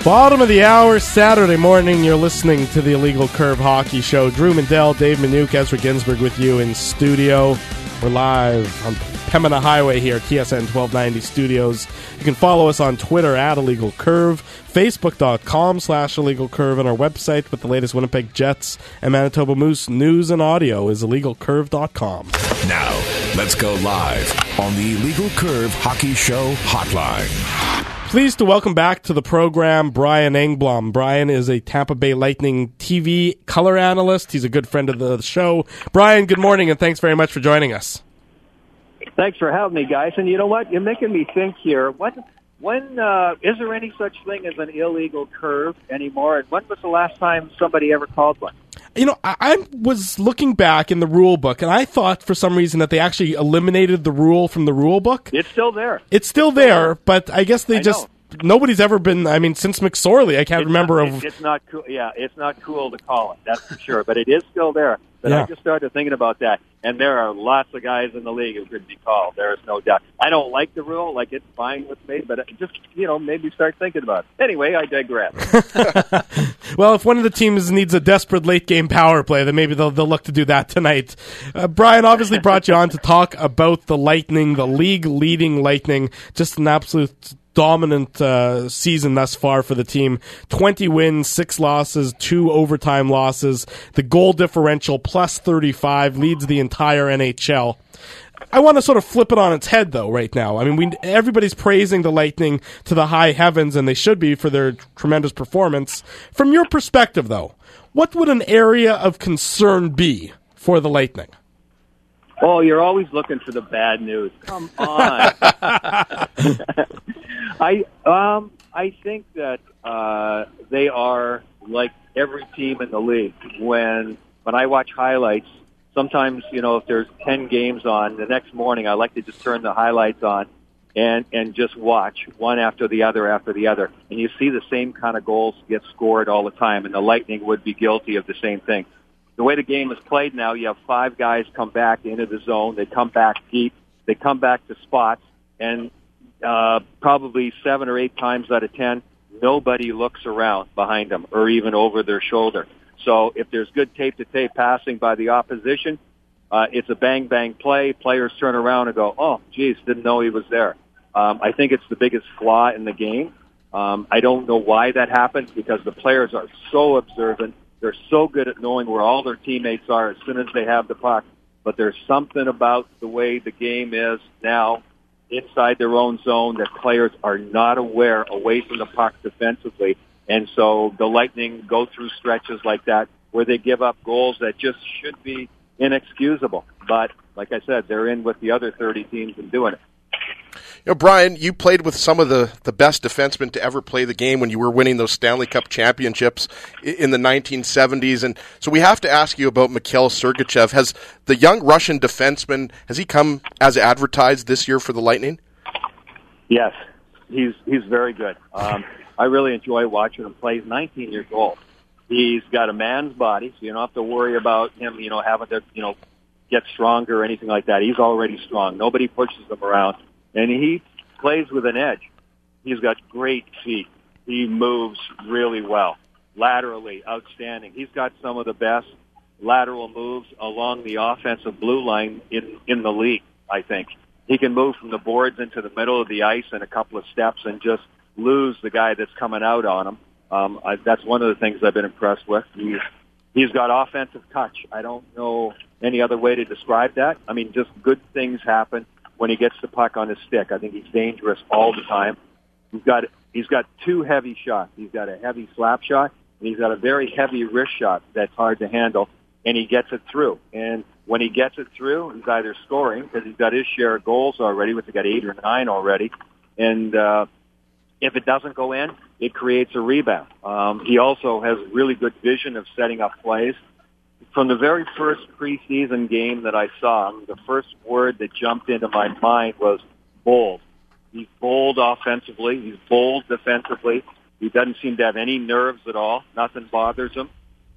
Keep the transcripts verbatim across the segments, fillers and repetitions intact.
Bottom of the hour, Saturday morning, you're listening to the Illegal Curve Hockey Show. Drew Mandel, Dave Minuk, Ezra Ginsburg with you in studio. We're live on Pembina Highway here, T S N twelve ninety Studios. You can follow us on Twitter at Illegal Curve, Facebook.com slash Illegal Curve, and our website with the latest Winnipeg Jets and Manitoba Moose news and audio is illegal curve dot com. Now, let's go live on the Illegal Curve Hockey Show hotline. Pleased to welcome back to the program Brian Engblom. Brian is a Tampa Bay Lightning T V color analyst. He's a good friend of the show. Brian, good morning, and thanks very much for joining us. Thanks for having me, guys. And you know what? You're making me think here. What, when uh, is there any such thing as an illegal curve anymore? And when was the last time somebody ever called one? You know, I, I was looking back in the rule book, and I thought for some reason that they actually eliminated the rule from the rule book. It's still there. It's still there, but I guess they I just... know. Nobody's ever been, I mean, since McSorley, I can't it's remember. Not, of. It's not cool. Yeah, it's not cool to call it, that's for sure. But it is still there. But Yeah. I just started thinking about that. And there are lots of guys in the league who could be called. There is no doubt. I don't like the rule. Like, it's fine with me. But just, you know, maybe start thinking about it. Anyway, I digress. Well, if one of the teams needs a desperate late-game power play, then maybe they'll, they'll look to do that tonight. Uh, Brian obviously brought you on to talk about the Lightning, the league-leading Lightning. Just an absolute dominant uh, season thus far for the team. twenty wins, six losses, two overtime losses. The goal differential plus thirty-five leads the entire N H L. I want to sort of flip it on its head, though, right now. I mean, we everybody's praising the Lightning to the high heavens, and they should be for their tremendous performance. From your perspective, though, what would an area of concern be for the Lightning? Oh, you're always looking for the bad news. Come on. I um I think that uh, they are like every team in the league. When when I watch highlights, sometimes, you know, if there's ten games on, the next morning I like to just turn the highlights on and and just watch one after the other after the other. And you see the same kind of goals get scored all the time, and the Lightning would be guilty of the same thing. The way the game is played now, you have five guys come back into the zone. They come back deep. They come back to spots, and uh, probably seven or eight times out of ten, nobody looks around behind them or even over their shoulder. So if there's good tape-to-tape passing by the opposition, uh, it's a bang-bang play. Players turn around and go, oh, geez, didn't know he was there. Um, I think it's the biggest flaw in the game. Um, I don't know why that happens because the players are so observant. They're so good at knowing where all their teammates are as soon as they have the puck. But there's something about the way the game is now inside their own zone that players are not aware away from the puck defensively. And so the Lightning go through stretches like that where they give up goals that just should be inexcusable. But like I said, they're in with the other thirty teams and doing it. You know, Brian, you played with some of the, the best defensemen to ever play the game when you were winning those Stanley Cup championships in the nineteen seventies. And so we have to ask you about Mikhail Sergachev. Has the young Russian defenseman, has he come as advertised this year for the Lightning? Yes, he's he's very good. Um, I really enjoy watching him play. He's nineteen years old. He's got a man's body, so you don't have to worry about him, you know, having to, you know, get stronger or anything like that. He's already strong. Nobody pushes him around. And he plays with an edge. He's got great feet. He moves really well. Laterally, outstanding. He's got some of the best lateral moves along the offensive blue line in, in the league, I think. He can move from the boards into the middle of the ice in a couple of steps and just lose the guy that's coming out on him. Um, I, that's one of the things I've been impressed with. He's, he's got offensive touch. I don't know any other way to describe that. I mean, just good things happen when he gets the puck on his stick. I think he's dangerous all the time. He's got he's got two heavy shots. He's got a heavy slap shot, and he's got a very heavy wrist shot that's hard to handle, and he gets it through. And when he gets it through, he's either scoring because he's got his share of goals already, which he got eight or nine already, and uh, if it doesn't go in, it creates a rebound. Um, he also has really good vision of setting up plays. From the very first preseason game that I saw him, the first word that jumped into my mind was bold. He's bold offensively. He's bold defensively. He doesn't seem to have any nerves at all. Nothing bothers him.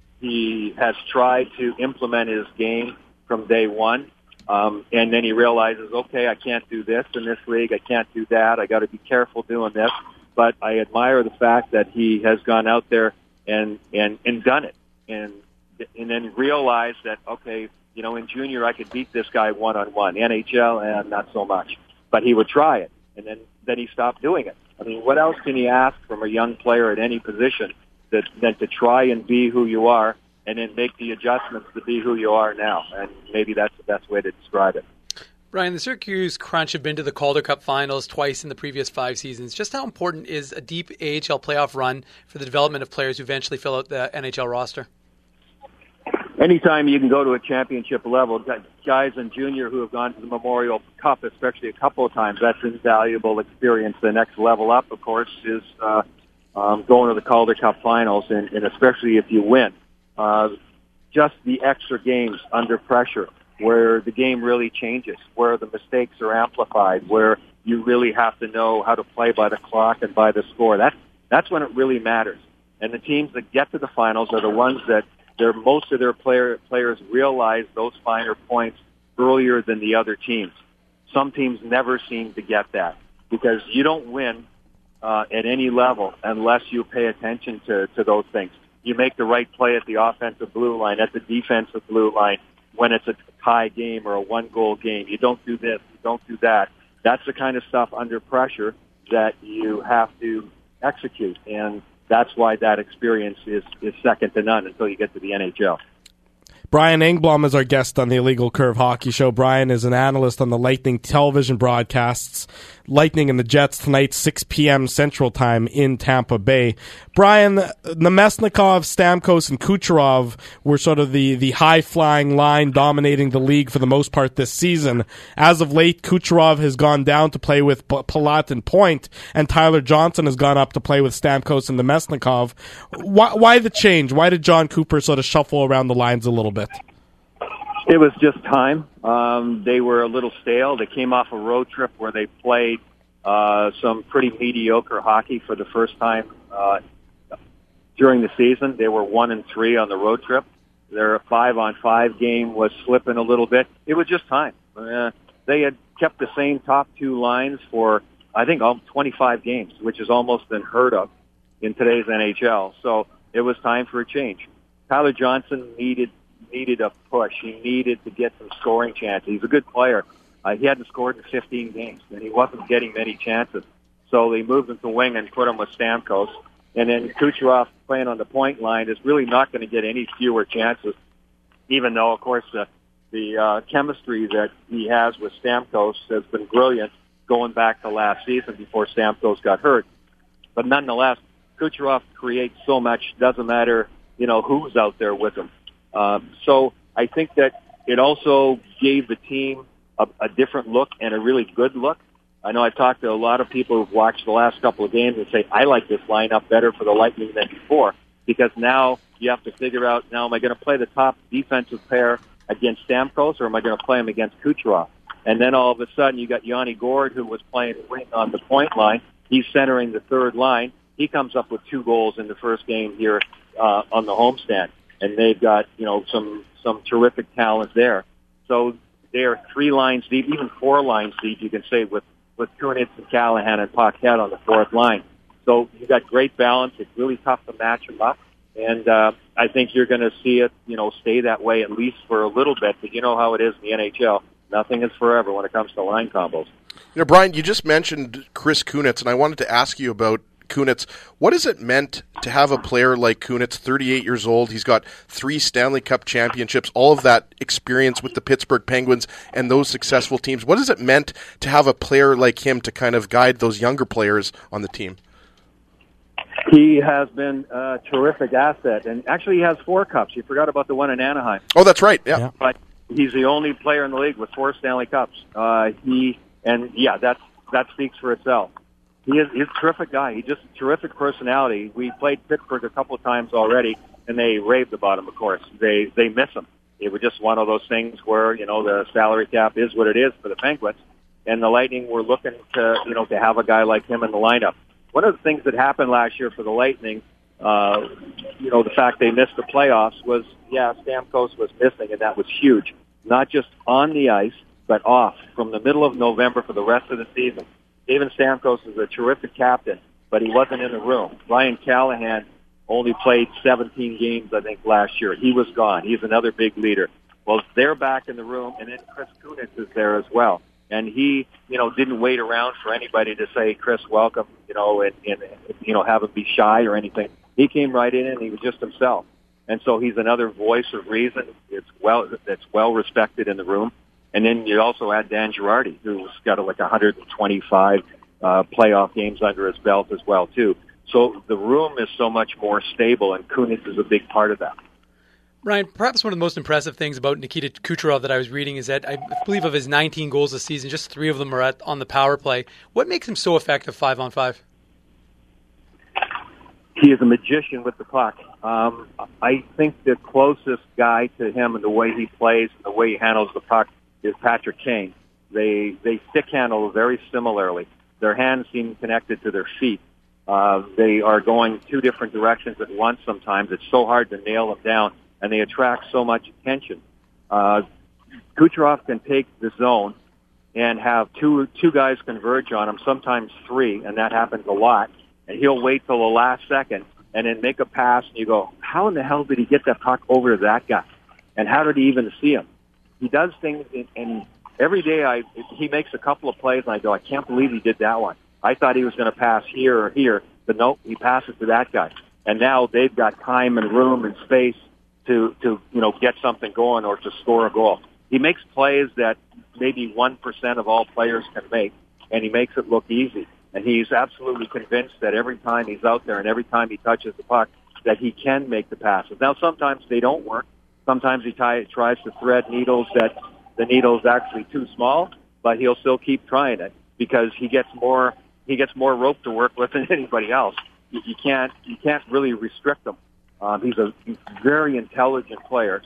He has tried to implement his game from day one, um, and then he realizes, okay, I can't do this in this league. I can't do that. I got to be careful doing this. but I admire the fact that he has gone out there and and and done it, and and then realized that, okay, you know, in junior I could beat this guy one on one. N H L, and not so much, but he would try it, and then then he stopped doing it. I mean, what else can you ask from a young player at any position that, than to try and be who you are, and then make the adjustments to be who you are now? And maybe that's the best way to describe it. Brian, the Syracuse Crunch have been to the Calder Cup finals twice in the previous five seasons. Just how important is a deep A H L playoff run for the development of players who eventually fill out the N H L roster? Anytime you can go to a championship level, guys in junior who have gone to the Memorial Cup, especially a couple of times, that's invaluable experience. The next level up, of course, is uh, um, going to the Calder Cup finals, and, and especially if you win. Uh, just the extra games under pressure, where the game really changes, where the mistakes are amplified, where you really have to know how to play by the clock and by the score. That's, that's when it really matters. And the teams that get to the finals are the ones that They're, most of their player, players realize those finer points earlier than the other teams. Some teams never seem to get that because you don't win uh, at any level unless you pay attention to, to those things. You make the right play at the offensive blue line, at the defensive blue line, when it's a tie game or a one-goal game. You don't do this, you don't do that. That's the kind of stuff under pressure that you have to execute, and that's why that experience is, is second to none until you get to the N H L. Brian Engblom is our guest on the Illegal Curve Hockey Show. Brian is an analyst on the Lightning television broadcasts. Lightning and the Jets tonight, six p.m. Central Time in Tampa Bay. Brian, Nemesnikov, Stamkos, and Kucherov were sort of the, the high-flying line dominating the league for the most part this season. As of late, Kucherov has gone down to play with P- Palat and Point, and Tyler Johnson has gone up to play with Stamkos and Nemesnikov. Why, why the change? Why did John Cooper sort of shuffle around the lines a little bit? It was just time. Um, they were a little stale. They came off a road trip where they played uh, some pretty mediocre hockey for the first time uh, during the season. They were one and three on the road trip. Their five-on-five game was slipping a little bit. It was just time. Uh, they had kept the same top two lines for, I think, twenty-five games, which is almost unheard of in today's N H L. So it was time for a change. Tyler Johnson needed needed a push. He needed to get some scoring chances. He's a good player. Uh, he hadn't scored in fifteen games, and he wasn't getting many chances. So they moved him to wing and put him with Stamkos. And then Kucherov playing on the point line is really not going to get any fewer chances, even though, of course, the, the uh, chemistry that he has with Stamkos has been brilliant going back to last season before Stamkos got hurt. But nonetheless, Kucherov creates so much, doesn't matter, you know, who's out there with him. Um, so I think that it also gave the team a, a different look and a really good look. I know I've talked to a lot of people who've watched the last couple of games and say, I like this lineup better for the Lightning than before, because now you have to figure out, now am I going to play the top defensive pair against Stamkos, or am I going to play him against Kucherov? And then all of a sudden you got Yanni Gourde, who was playing wing on the point line. He's centering the third line. He comes up with two goals in the first game here uh, on the homestand. And they've got, you know, some, some terrific talent there. So they are three lines deep, even four lines deep, you can say, with, with Kunitz and Callahan and Paquette on the fourth line. So you've got great balance. It's really tough to match them up. And uh, I think you're going to see it, you know, stay that way at least for a little bit. But you know how it is in the N H L. Nothing is forever when it comes to line combos. You know, Brian, you just mentioned Chris Kunitz, and I wanted to ask you about Kunitz. What has it meant to have a player like Kunitz, thirty-eight years old? He's got three Stanley Cup championships, all of that experience with the Pittsburgh Penguins and those successful teams. What has it meant to have a player like him to kind of guide those younger players on the team? He has been a terrific asset, and actually he has four cups. You forgot about the one in Anaheim. Oh, that's right. Yeah, yeah. But he's the only player in the league with four Stanley Cups. Uh, he and yeah, that's that speaks for itself. He is he's a terrific guy. He's just a terrific personality. We played Pittsburgh a couple of times already, and they raved about him, of course. They they miss him. It was just one of those things where, you know, the salary cap is what it is for the Penguins, and the Lightning were looking to, you know, to have a guy like him in the lineup. One of the things that happened last year for the Lightning, uh, you know, the fact they missed the playoffs was, yeah, Stamkos was missing, and that was huge. Not just on the ice, but off from the middle of November for the rest of the season. Steven Stamkos is a terrific captain, but he wasn't in the room. Ryan Callahan only played seventeen games, I think, last year. He was gone. He's another big leader. Well, they're back in the room, and then Chris Kunitz is there as well. And he, you know, didn't wait around for anybody to say, Chris, welcome, you know, and, and you know, have him be shy or anything. He came right in, and he was just himself. And so he's another voice of reason. It's well, that's well respected in the room. And then you also add Dan Girardi, who's got like one hundred twenty-five uh, playoff games under his belt as well, too. So the room is so much more stable, and Kunitz is a big part of that. Ryan, perhaps one of the most impressive things about Nikita Kucherov that I was reading is that I believe of his nineteen goals this season, just three of them are at, on the power play. What makes him so effective five on five? He is a magician with the puck. Um, I think the closest guy to him and the way he plays and the way he handles the puck is Patrick Kane. They they stick handle very similarly. Their hands seem connected to their feet. Uh, they are going two different directions at once sometimes. It's so hard to nail them down, and they attract so much attention. Uh, Kucherov can take the zone and have two two guys converge on him, sometimes three, and that happens a lot. And he'll wait till the last second and then make a pass, and you go, how in the hell did he get that puck over to that guy? And how did he even see him? He does things, in, and every day I he makes a couple of plays, and I go, I can't believe he did that one. I thought he was going to pass here or here, but no, he passes to that guy. And now they've got time and room and space to, to you know, get something going or to score a goal. He makes plays that maybe one percent of all players can make, and he makes it look easy. And he's absolutely convinced that every time he's out there and every time he touches the puck, that he can make the passes. Now, sometimes they don't work. Sometimes he t- tries to thread needles that the needle's actually too small, but he'll still keep trying it because he gets more he gets more rope to work with than anybody else. You, you can't you can't really restrict him. Um, he's a he's a very intelligent player.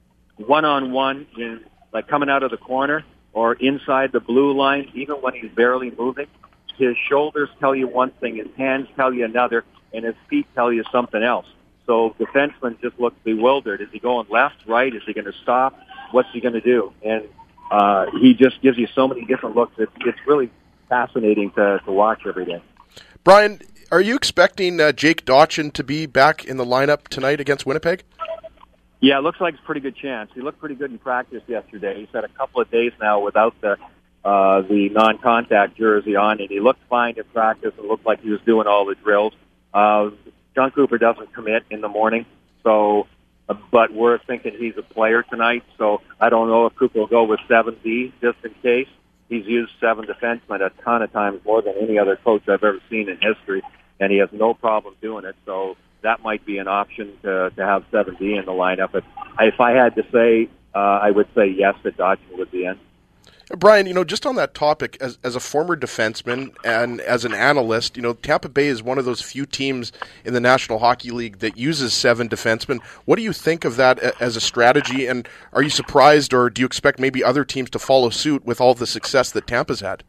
One on one, in like coming out of the corner or inside the blue line, even when he's barely moving, his shoulders tell you one thing, his hands tell you another, and his feet tell you something else. So defensemen just look bewildered. Is he going left, right? Is he going to stop? What's he going to do? And uh, he just gives you so many different looks. It's, it's really fascinating to, to watch every day. Brian, are you expecting uh, Jake Dotchin to be back in the lineup tonight against Winnipeg? Yeah, it looks like it's a pretty good chance. He looked pretty good in practice yesterday. He's had a couple of days now without the uh, the non-contact jersey on, and he looked fine in practice. It looked like he was doing all the drills. Uh, John Cooper doesn't commit in the morning, so uh, but we're thinking he's a player tonight. So I don't know if Cooper will go with seven D just in case. He's used seven defensemen a ton of times, more than any other coach I've ever seen in history, and he has no problem doing it. So that might be an option to, to have seven D in the lineup. But if I had to say, uh, I would say yes, that Dotchin would be in. Brian, you know, just on that topic, as as a former defenseman and as an analyst, you know, Tampa Bay is one of those few teams in the National Hockey League that uses seven defensemen. What do you think of that as a strategy, and are you surprised, or do you expect maybe other teams to follow suit with all the success that Tampa's had?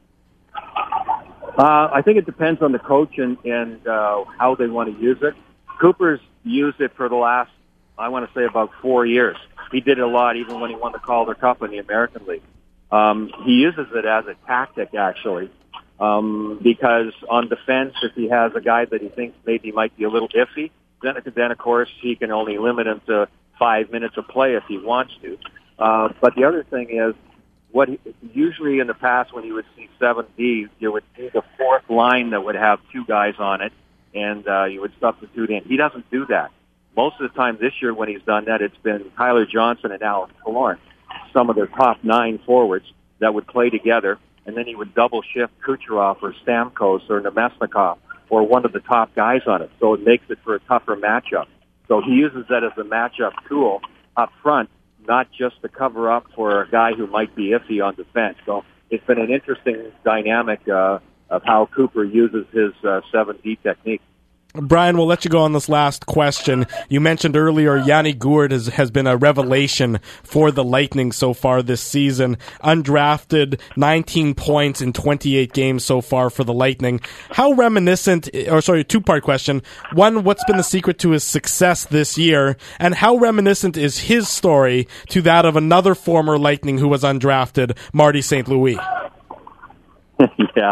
Uh, I think it depends on the coach and, and uh, how they want to use it. Cooper's used it for the last, I want to say, about four years. He did it a lot even when he won the Calder Cup in the American League. Um, he uses it as a tactic, actually, um, because on defense, if he has a guy that he thinks maybe might be a little iffy, then, then of course, he can only limit him to five minutes of play if he wants to. Uh, but the other thing is, what he, usually in the past when you would see seven D, you would see the fourth line that would have two guys on it, and uh, you would substitute in. He doesn't do that. Most of the time this year when he's done that, it's been Tyler Johnson and Alex Killorn, some of their top nine forwards that would play together, and then he would double shift Kucherov or Stamkos or Nemesnikov or one of the top guys on it. So it makes it for a tougher matchup. So he uses that as a matchup tool up front, not just to cover up for a guy who might be iffy on defense. So it's been an interesting dynamic uh, of how Cooper uses his uh, seven D technique. Brian, we'll let you go on this last question. You mentioned earlier Yanni Gourde has, has been a revelation for the Lightning so far this season. Undrafted, nineteen points in twenty-eight games so far for the Lightning. How reminiscent, or sorry, two-part question. One, what's been the secret to his success this year? And how reminiscent is his story to that of another former Lightning who was undrafted, Marty Saint Louis? Yeah.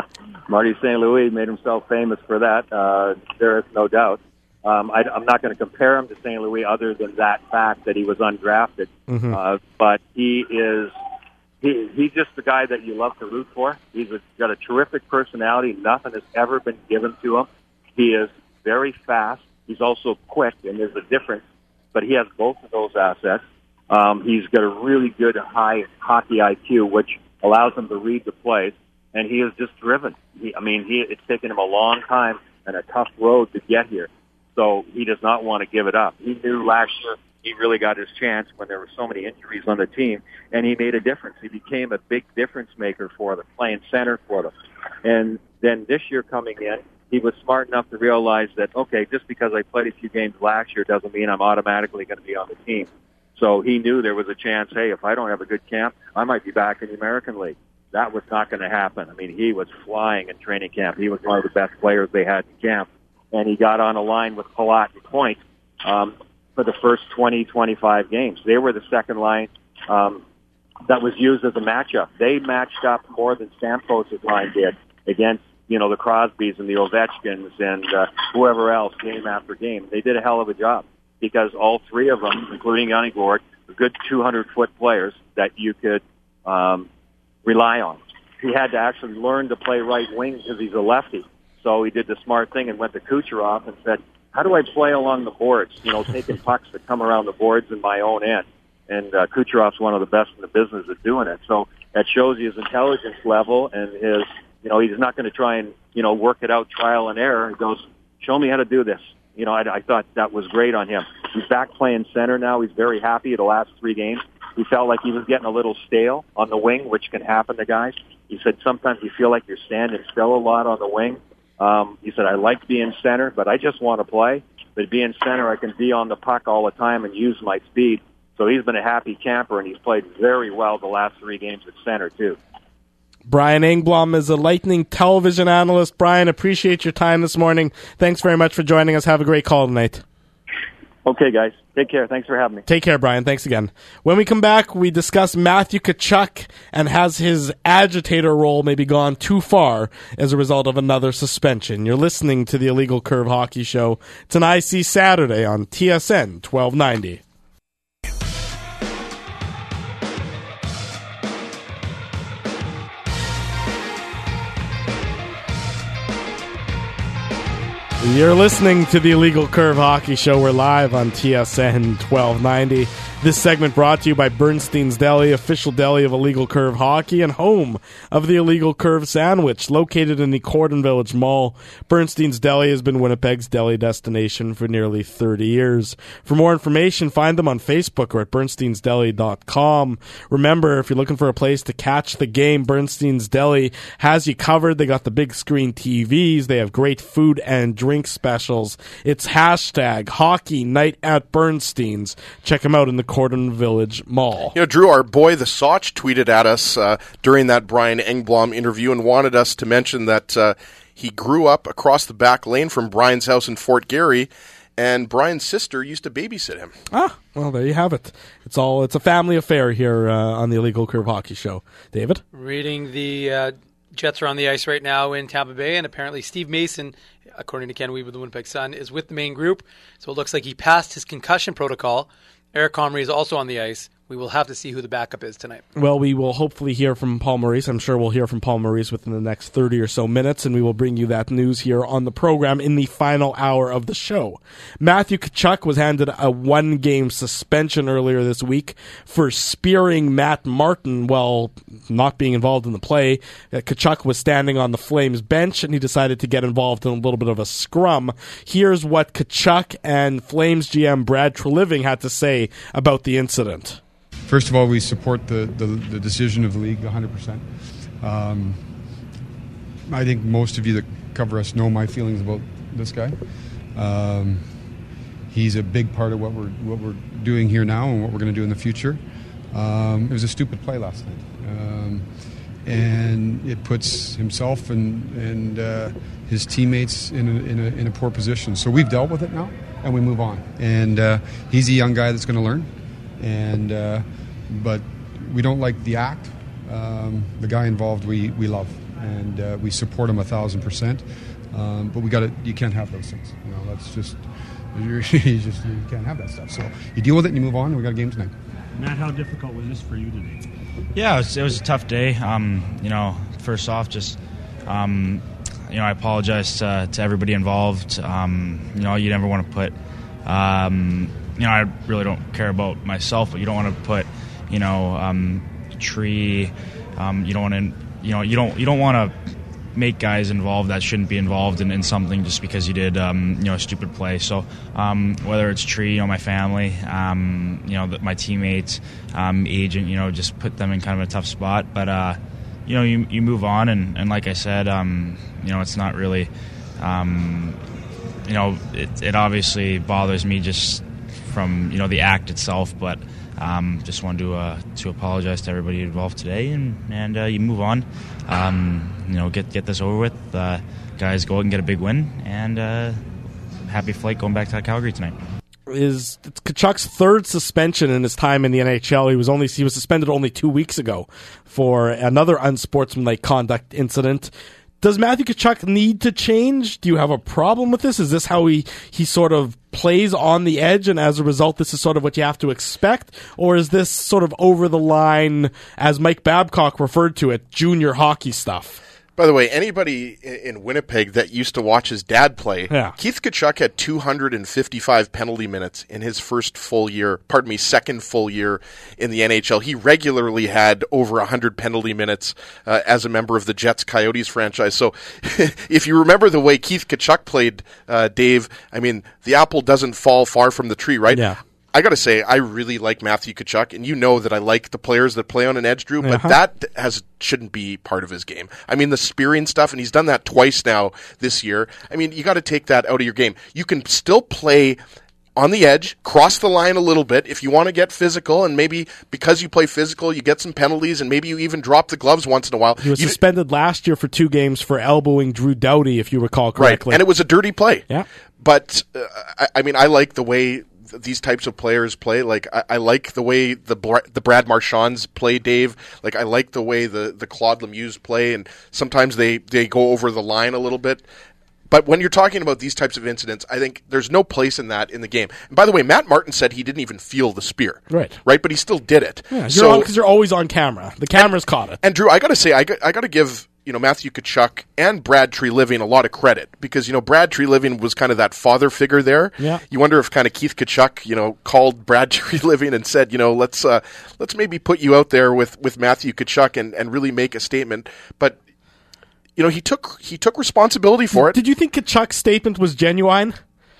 Marty Saint Louis made himself famous for that. Uh, there is no doubt. Um, I, I'm not going to compare him to Saint Louis other than that fact that he was undrafted. Mm-hmm. Uh, but he is he, he's just the guy that you love to root for. He's a, got a terrific personality. Nothing has ever been given to him. He is very fast. He's also quick, and there's a difference. But he has both of those assets. Um, he's got a really good high hockey I Q, which allows him to read the plays. And he is just driven. He, I mean, he, it's taken him a long time and a tough road to get here. So he does not want to give it up. He knew last year he really got his chance when there were so many injuries on the team, and he made a difference. He became a big difference maker for them, playing center for them. And then this year coming in, he was smart enough to realize that, okay, just because I played a few games last year doesn't mean I'm automatically going to be on the team. So he knew there was a chance, hey, if I don't have a good camp, I might be back in the American League. That was not going to happen. I mean, he was flying in training camp. He was one of the best players they had in camp. And he got on a line with Palat and Point um, for the first twenty, twenty-five games. They were the second line um, that was used as a matchup. They matched up more than Stamkos' line did against, you know, the Crosbys and the Ovechkins and uh, whoever else game after game. They did a hell of a job because all three of them, including Yanni Gourde, were good two hundred foot players that you could um, rely on. He had to actually learn to play right wing because he's a lefty. So he did the smart thing and went to Kucherov and said, how do I play along the boards, you know, taking pucks that come around the boards in my own end? And uh, Kucherov's one of the best in the business at doing it. So that shows you his intelligence level and his, you know, he's not going to try and, you know, work it out trial and error. He goes, show me how to do this. You know, I, I thought that was great on him. He's back playing center now. He's very happy the last three games. He felt like he was getting a little stale on the wing, which can happen to guys. He said sometimes you feel like you're standing still a lot on the wing. Um, he said, I like being center, but I just want to play. But being center, I can be on the puck all the time and use my speed. So he's been a happy camper, and he's played very well the last three games at center, too. Brian Engblom is a Lightning television analyst. Brian, appreciate your time this morning. Thanks very much for joining us. Have a great call tonight. Okay, guys. Take care. Thanks for having me. Take care, Brian. Thanks again. When we come back, we discuss Matthew Tkachuk and has his agitator role maybe gone too far as a result of another suspension. You're listening to the Illegal Curve Hockey Show. It's an I C Saturday on T S N twelve ninety. You're listening to the Illegal Curve Hockey Show. We're live on T S N twelve ninety. This segment brought to you by Bernstein's Deli, official deli of Illegal Curve Hockey and home of the Illegal Curve Sandwich, located in the Corden Village Mall. Bernstein's Deli has been Winnipeg's deli destination for nearly thirty years. For more information, find them on Facebook or at bernsteins deli dot com. Remember, if you're looking for a place to catch the game, Bernstein's Deli has you covered. They got the big screen T Vs. They have great food and drink specials. It's hashtag Hockey Night at Bernstein's. Check them out in the Corden Village Mall. You know, Drew, our boy the Soch tweeted at us uh, during that Brian Engblom interview and wanted us to mention that uh, he grew up across the back lane from Brian's house in Fort Garry, and Brian's sister used to babysit him. Ah, well, there you have it. It's all it's a family affair here uh, on the Illegal Curve Hockey Show. David? Reading the uh, Jets are on the ice right now in Tampa Bay, and apparently Steve Mason, according to Ken Weeb of the Winnipeg Sun, is with the main group. So it looks like he passed his concussion protocol. Eric Comrie is also on the ice. We will have to see who the backup is tonight. Well, we will hopefully hear from Paul Maurice. I'm sure we'll hear from Paul Maurice within the next thirty or so minutes, and we will bring you that news here on the program in the final hour of the show. Matthew Tkachuk was handed a one-game suspension earlier this week for spearing Matt Martin while not being involved in the play. Tkachuk was standing on the Flames bench, and he decided to get involved in a little bit of a scrum. Here's what Tkachuk and Flames G M Brad Treliving had to say about the incident. First of all, we support the, the, the decision of the league one hundred percent. Um, I think most of you that cover us know my feelings about this guy. Um, he's a big part of what we're what we're doing here now and what we're going to do in the future. Um, it was a stupid play last night, um, and it puts himself and and uh, his teammates in a, in a in a poor position. So we've dealt with it now, and we move on. And uh, he's a young guy that's going to learn. And uh, but we don't like the act. Um, the guy involved we, we love, and uh, we support him a thousand percent. Um, but we got to. You can't have those things. You know, that's just you just you can't have that stuff. So you deal with it and you move on. And we got a game tonight. Matt, how difficult was this for you today? Yeah, it was, it was a tough day. Um, you know, first off, just um, you know, I apologize to, to everybody involved. Um, you know, you never want to put. Um, you know, I really don't care about myself, but you don't want to put, you know, um, Tree. Um, you don't want to. You know, you don't. You don't want to make guys involved that shouldn't be involved in, in something just because you did um, you know, a stupid play. So um, whether it's Tree, you know, my family, um, you know, the, my teammates, um, agent, you know, just put them in kind of a tough spot. But uh, you know, you you move on, and, and like I said, um, you know, it's not really, um, you know, it it obviously bothers me just from, you know, the act itself, but. Um, just wanted to uh, to apologize to everybody involved today, and and uh, you move on. Um, you know, get get this over with. Uh, guys, go out and get a big win, and uh, happy flight going back to Calgary tonight. Is it's Tkachuk's third suspension in his time in the N H L. He was only he was suspended only two weeks ago for another unsportsmanlike conduct incident. Does Matthew Tkachuk need to change? Do you have a problem with this? Is this how he, he sort of plays on the edge, and as a result, this is sort of what you have to expect? Or is this sort of over the line, as Mike Babcock referred to it, junior hockey stuff? By the way, anybody in Winnipeg that used to watch his dad play, yeah. Keith Tkachuk had two hundred fifty-five penalty minutes in his first full year, pardon me, second full year in the N H L. He regularly had over one hundred penalty minutes uh, as a member of the Jets Coyotes franchise. So if you remember the way Keith Tkachuk played, uh, Dave, I mean, the apple doesn't fall far from the tree, right? Yeah. I got to say, I really like Matthew Tkachuk, and you know that I like the players that play on an edge, Drew, but uh-huh. that has shouldn't be part of his game. I mean, the spearing stuff, and he's done that twice now this year. I mean, you got to take that out of your game. You can still play on the edge, cross the line a little bit if you want to get physical, and maybe because you play physical, you get some penalties, and maybe you even drop the gloves once in a while. He was you suspended d- last year for two games for elbowing Drew Doughty, if you recall correctly. Right, and it was a dirty play. Yeah. But, uh, I, I mean, I like the way these types of players play. Like I, I like the way the the Brad Marchands play, Dave. Like I like the way the, the Claude Lemieux play, and sometimes they, they go over the line a little bit. But when you're talking about these types of incidents, I think there's no place in that in the game. And by the way, Matt Martin said he didn't even feel the spear. Right. Right, but he still did it. Yeah, so, you're on because you're always on camera. The cameras and, caught it. And Drew, I got to say, I got, I got to give you know Matthew Tkachuk and Brad Treliving a lot of credit, because you know Brad Treliving was kind of that father figure there. Yeah. You wonder if kind of Keith Tkachuk, you know, called Brad Treliving and said, you know, let's uh, let's maybe put you out there with, with Matthew Tkachuk and, and really make a statement. But you know, he took he took responsibility for it. Did you think Tkachuk's statement was genuine?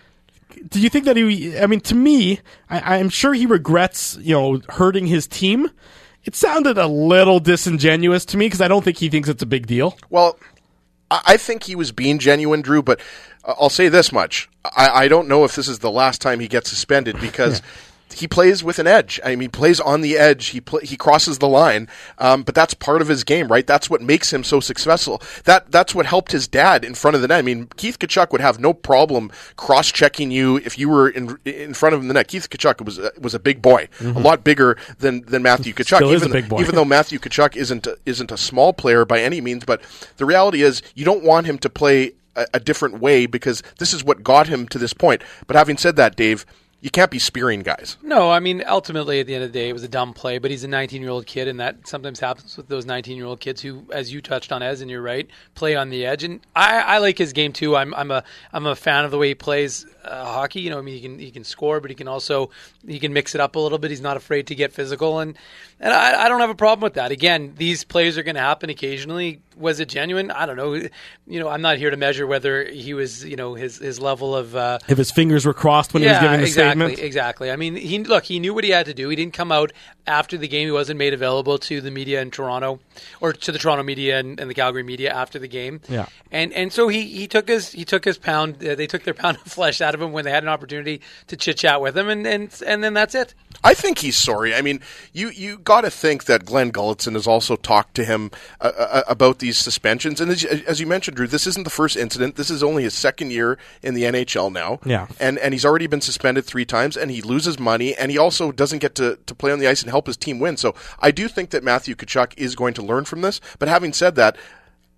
Did you think that he? I mean, to me, I, I'm sure he regrets, you know, hurting his team. It sounded a little disingenuous to me, because I don't think he thinks it's a big deal. Well, I think he was being genuine, Drew, but I'll say this much. I, I don't know if this is the last time he gets suspended, because he plays with an edge. I mean, he plays on the edge. He play, he crosses the line, um, but that's part of his game, right? That's what makes him so successful. That That's what helped his dad in front of the net. I mean, Keith Tkachuk would have no problem cross-checking you if you were in in front of him in the net. Keith Tkachuk was uh, was a big boy, mm-hmm. a lot bigger than, than Matthew Tkachuk. Still is even, a big boy. Even though Matthew Tkachuk isn't isn't a small player by any means, but the reality is you don't want him to play a, a different way, because this is what got him to this point. But having said that, Dave, you can't be spearing guys. No, I mean, ultimately, at the end of the day, it was a dumb play, but he's a nineteen-year-old kid, and that sometimes happens with those nineteen-year-old kids who, as you touched on, Ez, and you're right, play on the edge. And I, I like his game, too. I'm, I'm a I'm a fan of the way he plays uh, hockey. You know, I mean, he can he can score, but he can also he can mix it up a little bit. He's not afraid to get physical, and and I, I don't have a problem with that. Again, these plays are going to happen occasionally. Was it genuine? I don't know. You know, I'm not here to measure whether he was, you know, his his level of uh, if his fingers were crossed when yeah, he was giving the exactly, statement. Exactly. I mean, he look, he knew what he had to do. He didn't come out after the game. He wasn't made available to the media in Toronto, or to the Toronto media and, and the Calgary media after the game. Yeah. And and so he, he took his he took his pound. Uh, they took their pound of flesh out of him when they had an opportunity to chit chat with him, and, and and then that's it. I think he's sorry. I mean, you you got to think that Glenn Gulutzan has also talked to him uh, uh, about these suspensions. And as, as you mentioned, Drew, this isn't the first incident. This is only his second year in the N H L now. Yeah. And and he's already been suspended three times, and he loses money, and he also doesn't get to, to play on the ice and help his team win. So I do think that Matthew Tkachuk is going to learn from this. But having said that,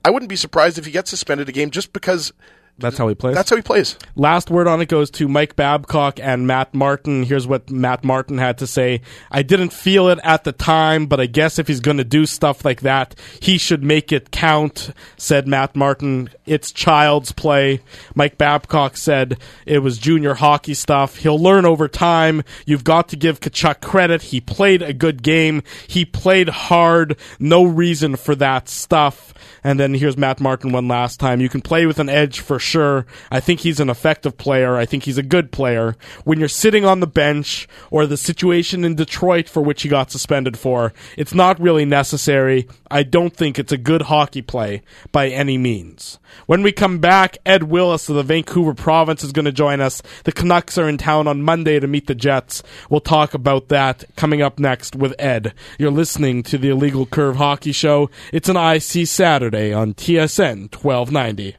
I wouldn't be surprised if he gets suspended a game just because that's how he plays. That's how he plays. Last word on it goes to Mike Babcock and Matt Martin. Here's what Matt Martin had to say. I didn't feel it at the time, but I guess if he's going to do stuff like that, he should make it count, said Matt Martin. It's child's play. Mike Babcock said it was junior hockey stuff. He'll learn over time. You've got to give Tkachuk credit. He played a good game. He played hard. No reason for that stuff. And then here's Matt Martin one last time. You can play with an edge for sure. I think he's an effective player. I think he's a good player. When you're sitting on the bench, or the situation in Detroit for which he got suspended for, it's not really necessary. I don't think it's a good hockey play by any means. When we come back, Ed Willis of the Vancouver Province is going to join us. The Canucks are in town on Monday to meet the Jets. We'll talk about that coming up next with Ed. You're listening to the Illegal Curve Hockey Show. It's an I C Saturday on T S N twelve ninety.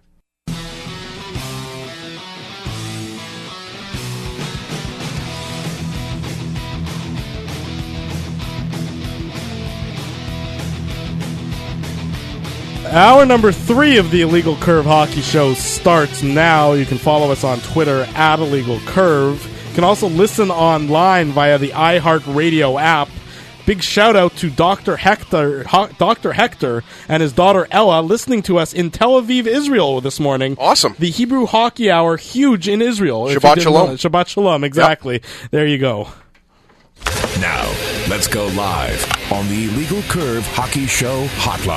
Hour number three of the Illegal Curve Hockey Show starts now. You can follow us on Twitter at Illegal Curve. You can also listen online via the iHeartRadio app. Big shout out to Doctor Hector, Doctor Hector and his daughter Ella listening to us in Tel Aviv, Israel this morning. Awesome. The Hebrew Hockey Hour, huge in Israel. Shabbat Shalom. Shabbat Shalom, exactly. Yep. There you go. Now, let's go live on the Illegal Curve Hockey Show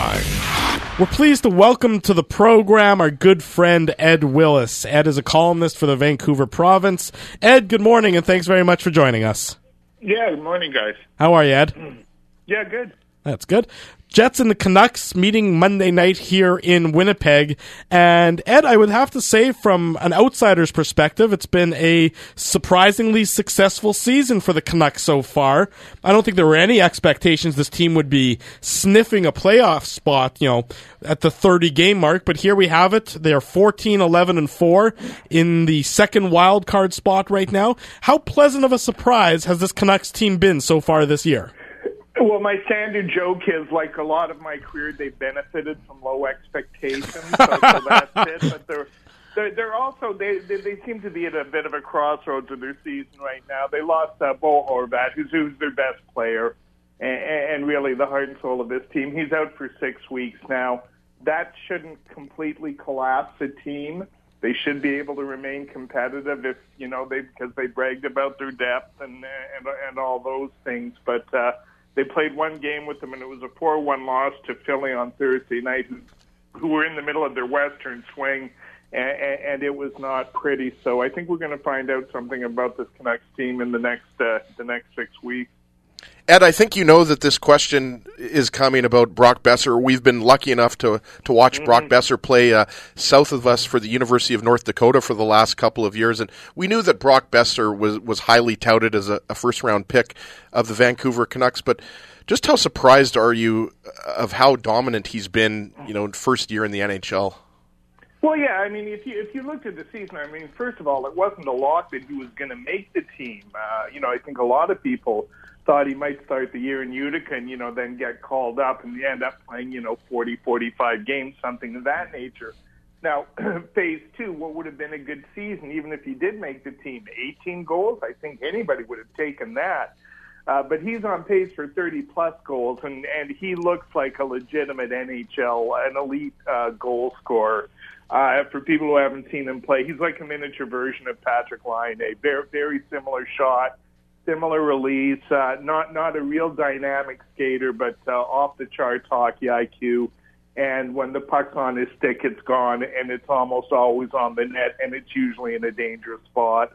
Hotline. We're pleased to welcome to the program our good friend Ed Willis. Ed is a columnist for the Vancouver Province. Ed, good morning, and thanks very much for joining us. Yeah, good morning, guys. How are you, Ed? Yeah, good. That's good. Jets and the Canucks meeting Monday night here in Winnipeg. And Ed, I would have to say from an outsider's perspective, it's been a surprisingly successful season for the Canucks so far. I don't think there were any expectations this team would be sniffing a playoff spot, you know, at the thirty game mark, but here we have it. They are fourteen, eleven, and four in the second wild card spot right now. How pleasant of a surprise has this Canucks team been so far this year? Well, my standard joke is, like a lot of my career, they benefited from low expectations, so, so that's it. But they're they're, they're also they, they they seem to be at a bit of a crossroads of their season right now. They lost uh, Bo Horvat, who's who's their best player, and, and really the heart and soul of this team. He's out for six weeks now. That shouldn't completely collapse a team. They should be able to remain competitive if you know they because they bragged about their depth and and and all those things, but. Uh, They played one game with them, and it was a four one loss to Philly on Thursday night, who, who were in the middle of their Western swing, and, and it was not pretty. So I think we're going to find out something about this Canucks team in the next uh, the next six weeks. Ed, I think you know that this question is coming about Brock Boeser. We've been lucky enough to to watch mm-hmm. Brock Boeser play uh, south of us for the University of North Dakota for the last couple of years, and we knew that Brock Boeser was, was highly touted as a, a first-round pick of the Vancouver Canucks, but just how surprised are you of how dominant he's been, you know, first year in the N H L? Well, yeah, I mean, if you if you looked at the season, I mean, first of all, it wasn't a lock that he was going to make the team. Uh, you know, I think a lot of people thought he might start the year in Utica and, you know, then get called up and end up playing, you know, forty, forty-five games, something of that nature. Now, phase two, what would have been a good season, even if he did make the team? eighteen goals? I think anybody would have taken that. Uh, but he's on pace for thirty-plus goals, and, and he looks like a legitimate N H L, an elite uh, goal scorer. Uh, for people who haven't seen him play, he's like a miniature version of Patrick Laine, a very, very similar shot, similar release, uh, not not a real dynamic skater, but uh, off-the-charts hockey I Q. And when the puck's on his stick, it's gone, and it's almost always on the net, and it's usually in a dangerous spot.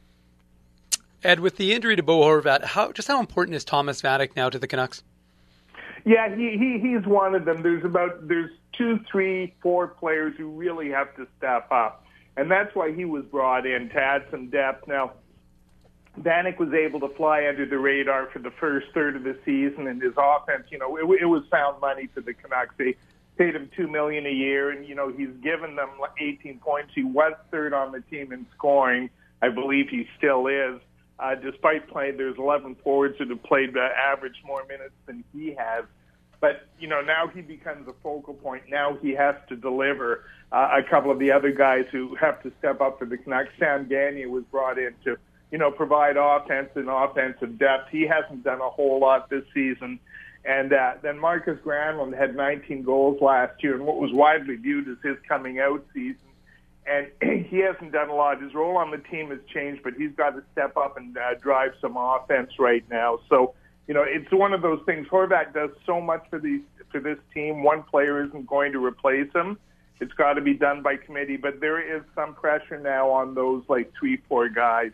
Ed, with the injury to Bo Horvat, how just how important is Thomas Vanek now to the Canucks? Yeah, he, he he's one of them. There's about there's two, three, four players who really have to step up, and that's why he was brought in to add some depth. Now, Vanek was able to fly under the radar for the first third of the season, and his offense, you know, it, it was sound money for the Canucks. They paid him two million dollars a year, and you know he's given them eighteen points. He was third on the team in scoring. I believe he still is. Uh, despite playing, there's eleven forwards that have played uh, average more minutes than he has. But, you know, now he becomes a focal point. Now he has to deliver. Uh, a couple of the other guys who have to step up for the Canucks, Sam Gagner was brought in to, you know, provide offense and offensive depth. He hasn't done a whole lot this season. And uh, then Marcus Granlund had nineteen goals last year in what was widely viewed as his coming out season. And he hasn't done a lot. His role on the team has changed, but he's got to step up and uh, drive some offense right now. So, you know, it's one of those things. Horvat does so much for these for this team. One player isn't going to replace him. It's got to be done by committee. But there is some pressure now on those, like, three, four guys.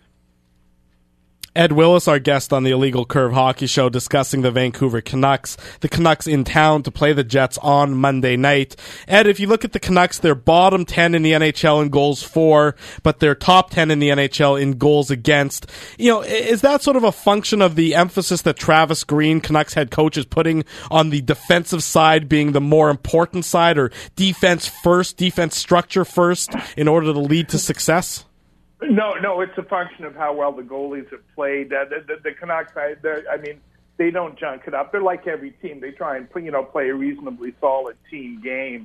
Ed Willis, our guest on the Illegal Curve Hockey Show, discussing the Vancouver Canucks. The Canucks in town to play the Jets on Monday night. Ed, if you look at the Canucks, they're bottom ten in the N H L in goals for, but they're top ten in the N H L in goals against. You know, is that sort of a function of the emphasis that Travis Green, Canucks head coach, is putting on the defensive side being the more important side, or defense first, defense structure first, in order to lead to success? No, no, it's a function of how well the goalies have played. Uh, the, the, the Canucks, I, I mean, they don't junk it up. They're like every team. They try and, you know, play a reasonably solid team game.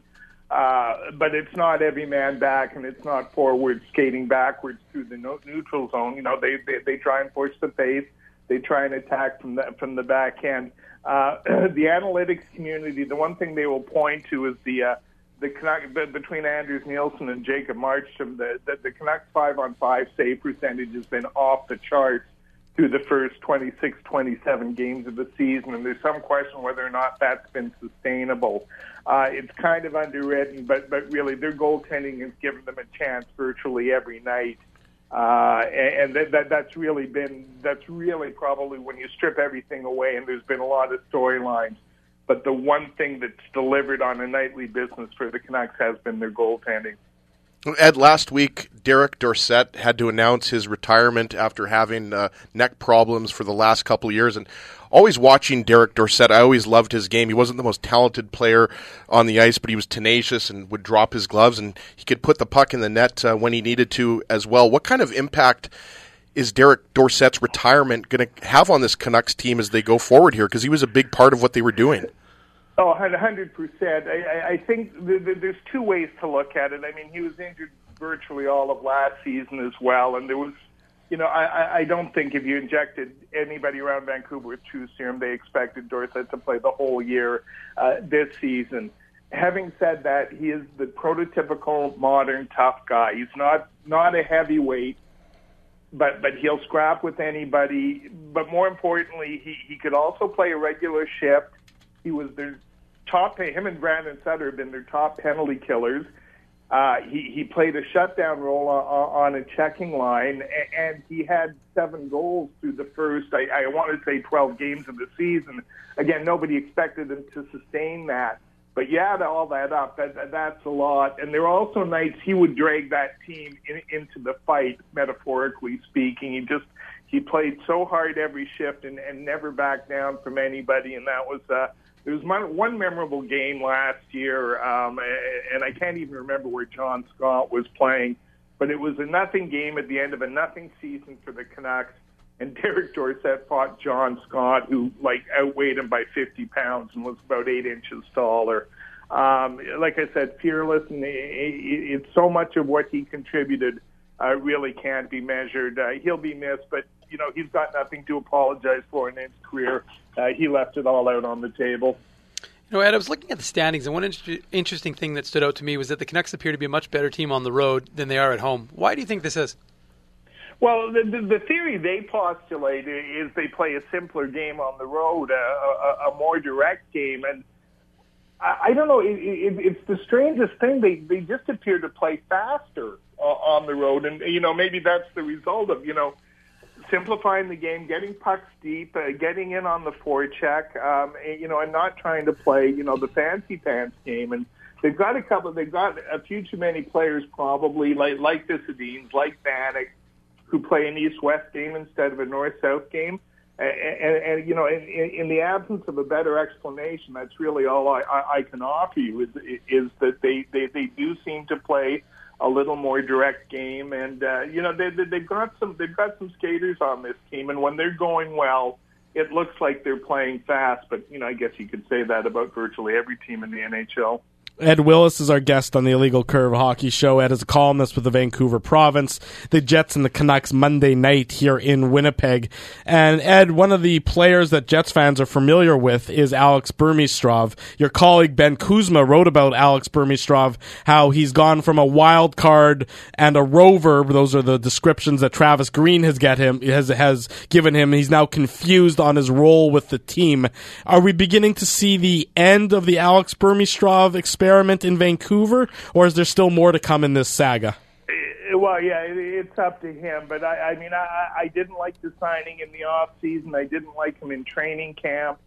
Uh, but it's not every man back, and it's not forward skating backwards through the no, neutral zone. You know, they, they they try and push the pace. They try and attack from the from the back end. Uh, the analytics community, the one thing they will point to is the uh, the Canucks, between Anders Nielsen and Jacob Markstrom, the, the, the Canucks five-on-five save percentage has been off the charts through the first twenty-six, twenty-seven games of the season, and there's some question whether or not that's been sustainable. Uh, it's kind of underwritten, but but really their goaltending has given them a chance virtually every night, uh, and, and that, that that's really been that's really probably when you strip everything away, and there's been a lot of storylines. But the one thing that's delivered on a nightly business for the Canucks has been their goaltending. Ed, last week, Derek Dorsett had to announce his retirement after having uh, neck problems for the last couple of years. And always watching Derek Dorsett, I always loved his game. He wasn't the most talented player on the ice, but he was tenacious and would drop his gloves, and he could put the puck in the net uh, when he needed to as well. What kind of impact is Derek Dorsett's retirement going to have on this Canucks team as they go forward here? Because he was a big part of what they were doing. Oh, one hundred percent. I, I think th- th- there's two ways to look at it. I mean, he was injured virtually all of last season as well, and there was, you know, I, I don't think if you injected anybody around Vancouver with true serum, they expected Dorsett to play the whole year uh, this season. Having said that, he is the prototypical modern tough guy. He's not not a heavyweight, but but he'll scrap with anybody. But more importantly, he, he could also play a regular shift. He was their top, him and Brandon Sutter have been their top penalty killers. Uh, he, he played a shutdown role on, on a checking line, and he had seven goals through the first, I, I want to say, twelve games of the season. Again, nobody expected him to sustain that. But you add all that up, that, that's a lot. And there were also nights he would drag that team in, into the fight, metaphorically speaking. He just he played so hard every shift and, and never backed down from anybody, and that was uh, – there was one memorable game last year, um, and I can't even remember where John Scott was playing, but it was a nothing game at the end of a nothing season for the Canucks, and Derek Dorsett fought John Scott, who like outweighed him by fifty pounds and was about eight inches taller. Um, like I said, fearless, and it's so much of what he contributed uh, really can't be measured. Uh, he'll be missed, but you know, he's got nothing to apologize for in his career. Uh, he left it all out on the table. You know, Ed, I was looking at the standings, and one inter- interesting thing that stood out to me was that the Canucks appear to be a much better team on the road than they are at home. Why do you think this is? Well, the, the, the theory they postulate is they play a simpler game on the road, a, a, a more direct game. And I, I don't know, it, it, it's the strangest thing. They, they just appear to play faster uh, on the road. And, you know, maybe that's the result of, you know, simplifying the game, getting pucks deep, uh, getting in on the forecheck, um, and, you know, and not trying to play, you know, the fancy pants game. And they've got a couple, they've got a few too many players probably, like like the Sedins, like Vanek, who play an East-West game instead of a North-South game. And, and, and you know, in, in the absence of a better explanation, that's really all I, I, I can offer you is, is that they, they, they do seem to play a little more direct game, and uh, you know they, they, they've got some they've got some skaters on this team, and when they're going well, it looks like they're playing fast. But, you know, I guess you could say that about virtually every team in the N H L. Ed Willis is our guest on the Illegal Curve Hockey Show. Ed is a columnist with the Vancouver Province, the Jets and the Canucks Monday night here in Winnipeg. And Ed, one of the players that Jets fans are familiar with is Alex Burmistrov. Your colleague Ben Kuzma wrote about Alex Burmistrov, how he's gone from a wild card and a rover. Those are the descriptions that Travis Green has get him has has given him. He's now confused on his role with the team. Are we beginning to see the end of the Alex Burmistrov experiment in Vancouver, or is there still more to come in this saga? Well, yeah, it's up to him. But I, I mean, I, I didn't like the signing in the off season. I didn't like him in training camp,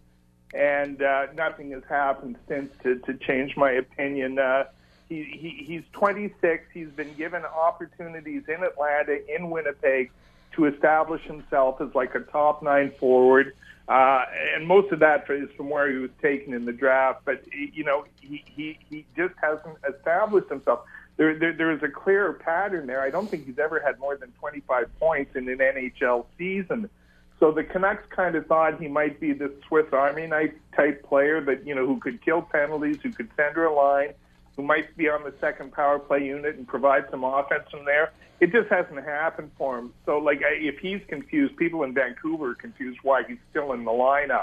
and uh, nothing has happened since to, to change my opinion. Uh, he, he he's twenty-six. He's been given opportunities in Atlanta, in Winnipeg, to establish himself as like a top nine forward. Uh, and most of that is from where he was taken in the draft. But, you know, he, he, he just hasn't established himself. There, there, there is a clear pattern there. I don't think he's ever had more than twenty-five points in an N H L season. So the Canucks kind of thought he might be the Swiss Army knife type player that, you know, who could kill penalties, who could center a line, who might be on the second power play unit and provide some offense from there. It just hasn't happened for him. So, like, if he's confused, people in Vancouver are confused why he's still in the lineup.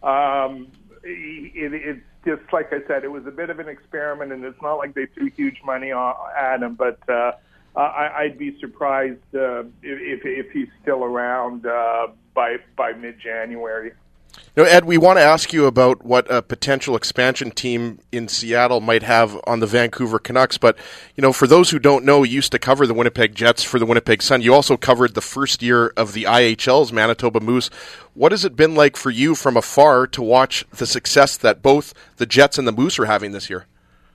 Um, it, it's just, like I said, it was a bit of an experiment, and it's not like they threw huge money at him, but uh, I, I'd be surprised uh, if, if he's still around uh, by by mid-January. Now, Ed, we want to ask you about what a potential expansion team in Seattle might have on the Vancouver Canucks, but, you know, for those who don't know, you used to cover the Winnipeg Jets for the Winnipeg Sun. You also covered the first year of the I H L's Manitoba Moose. What has it been like for you from afar to watch the success that both the Jets and the Moose are having this year?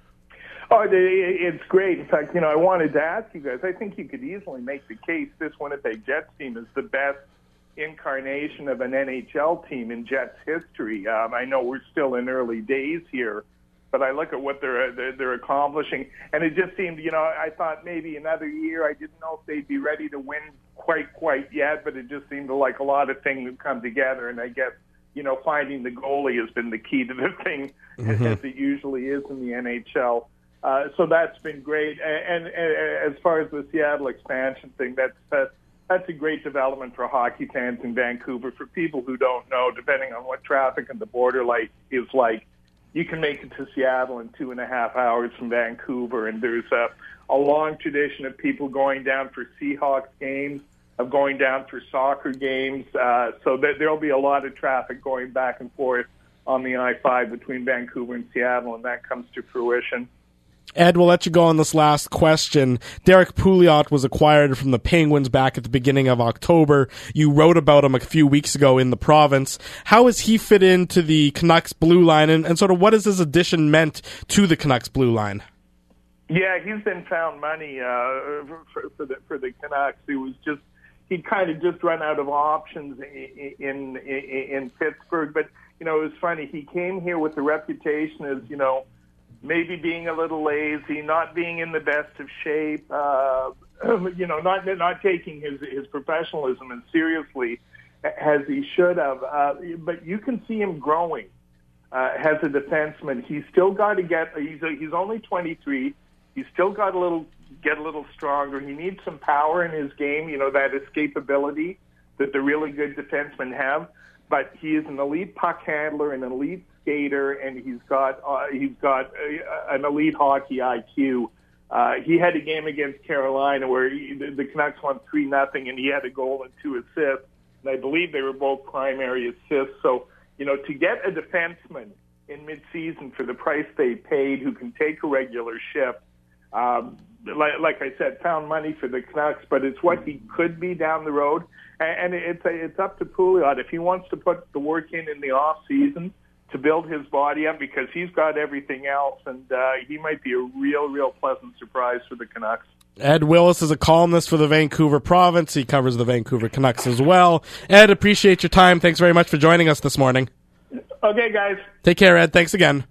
Oh, it's great. In fact, you know, I wanted to ask you guys, I think you could easily make the case this Winnipeg Jets team is the best incarnation of an N H L team in Jets history. Um, I know we're still in early days here, but I look at what they're, they're they're accomplishing, and it just seemed, you know, I thought maybe another year. I didn't know if they'd be ready to win quite quite yet, but it just seemed like a lot of things have come together, and I guess, you know, finding the goalie has been the key to the thing, mm-hmm. as it usually is in the N H L. Uh, so that's been great, and, and, and as far as the Seattle expansion thing, that's that's That's a great development for hockey fans in Vancouver. For people who don't know, depending on what traffic and the border light is like, you can make it to Seattle in two and a half hours from Vancouver. And there's a, a long tradition of people going down for Seahawks games, of going down for soccer games. Uh, so there, there'll be a lot of traffic going back and forth on the I five between Vancouver and Seattle, and that comes to fruition. Ed, we'll let you go on this last question. Derek Pouliot was acquired from the Penguins back at the beginning of October. You wrote about him a few weeks ago in the Province. How has he fit into the Canucks blue line, and, and sort of what has his addition meant to the Canucks blue line? Yeah, he's been found money uh, for, for the for the Canucks. It was just he'd kind of just run out of options in, in in Pittsburgh. But you know, it was funny. He came here with the reputation as, you know, maybe being a little lazy, not being in the best of shape, uh, you know, not not taking his his professionalism as seriously as he should have. Uh, but you can see him growing uh, as a defenseman. He's still got to get. He's a, he's only twenty-three. He's still got a little get a little stronger. He needs some power in his game. You know, that escapability that the really good defensemen have. But he is an elite puck handler, an elite skater, and he's got uh, he's got uh, an elite hockey I Q. Uh, he had a game against Carolina where he, the, the Canucks won three nothing, and he had a goal and two assists. And I believe they were both primary assists. So, you know, to get a defenseman in midseason for the price they paid, who can take a regular shift, um, like, like I said, found money for the Canucks, but it's what he could be down the road. And, and it's it's up to Pouliot if he wants to put the work in in the off season to build his body up, because he's got everything else, and uh, he might be a real, real pleasant surprise for the Canucks. Ed Willis is a columnist for the Vancouver Province. He covers the Vancouver Canucks as well. Ed, appreciate your time. Thanks very much for joining us this morning. Okay, guys. Take care, Ed. Thanks again.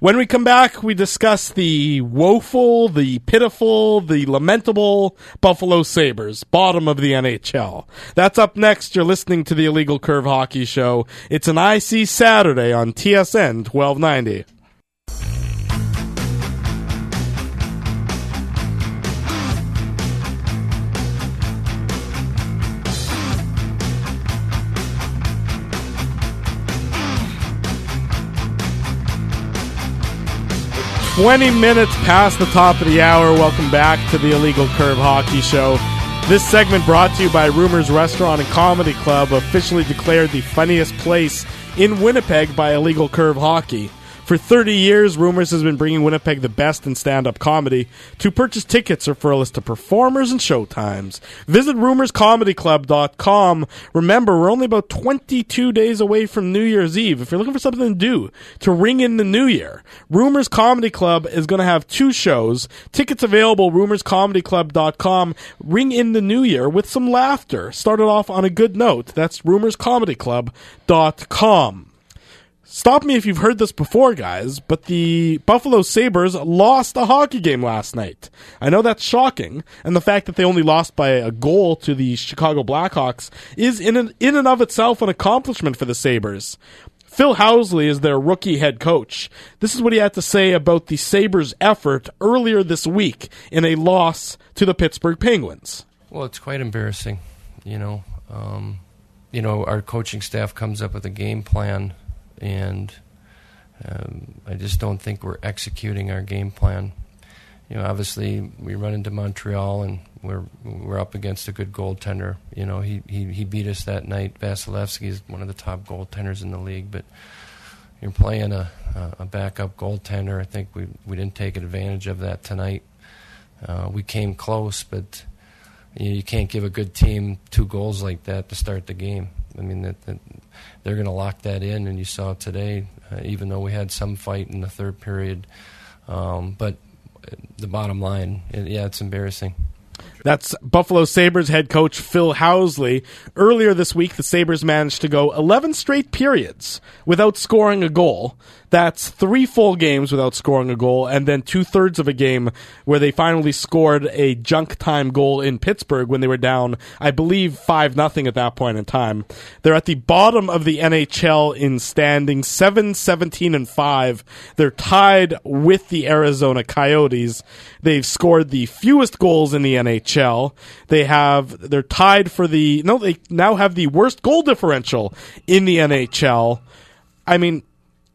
When we come back, we discuss the woeful, the pitiful, the lamentable Buffalo Sabres, bottom of the N H L. That's up next. You're listening to the Illegal Curve Hockey Show. It's an I C Saturday on T S N twelve ninety. twenty minutes past the top of the hour. Welcome back to the Illegal Curve Hockey Show. This segment brought to you by Rumors Restaurant and Comedy Club, officially declared the funniest place in Winnipeg by Illegal Curve Hockey. For thirty years, Rumors has been bringing Winnipeg the best in stand-up comedy. To purchase tickets or for a list of performers and showtimes, visit rumors comedy club dot com. Remember, we're only about twenty-two days away from New Year's Eve. If you're looking for something to do to ring in the new year, Rumors Comedy Club is going to have two shows. Tickets available, rumors comedy club dot com. Ring in the new year with some laughter. Started off on a good note. That's rumors comedy club dot com. Stop me if you've heard this before, guys, but the Buffalo Sabres lost a hockey game last night. I know that's shocking, and the fact that they only lost by a goal to the Chicago Blackhawks is in, an, in and of itself an accomplishment for the Sabres. Phil Housley is their rookie head coach. This is what he had to say about the Sabres' effort earlier this week in a loss to the Pittsburgh Penguins. Well, it's quite embarrassing, you know. Um, you know, our coaching staff comes up with a game plan, and um, I just don't think we're executing our game plan. You know, obviously we run into Montreal and we're we're up against a good goaltender. You know, he, he, he beat us that night. Vasilevsky is one of the top goaltenders in the league, but you're playing a, a backup goaltender. I think we we didn't take advantage of that tonight. Uh, we came close, but you know, you can't give a good team two goals like that to start the game. I mean, that, that they're going to lock that in, and you saw today, uh, even though we had some fight in the third period. Um, but the bottom line, it, yeah, it's embarrassing. That's Buffalo Sabres head coach Phil Housley. Earlier this week, the Sabres managed to go eleven straight periods without scoring a goal. That's three full games without scoring a goal, and then two-thirds of a game where they finally scored a junk time goal in Pittsburgh when they were down, I believe, five nothing at that point in time. They're at the bottom of the N H L in standing, seven, seventeen, and five. They're tied with the Arizona Coyotes. They've scored the fewest goals in the N H L. They have, they're tied for the, no, they now have the worst goal differential in the N H L. I mean,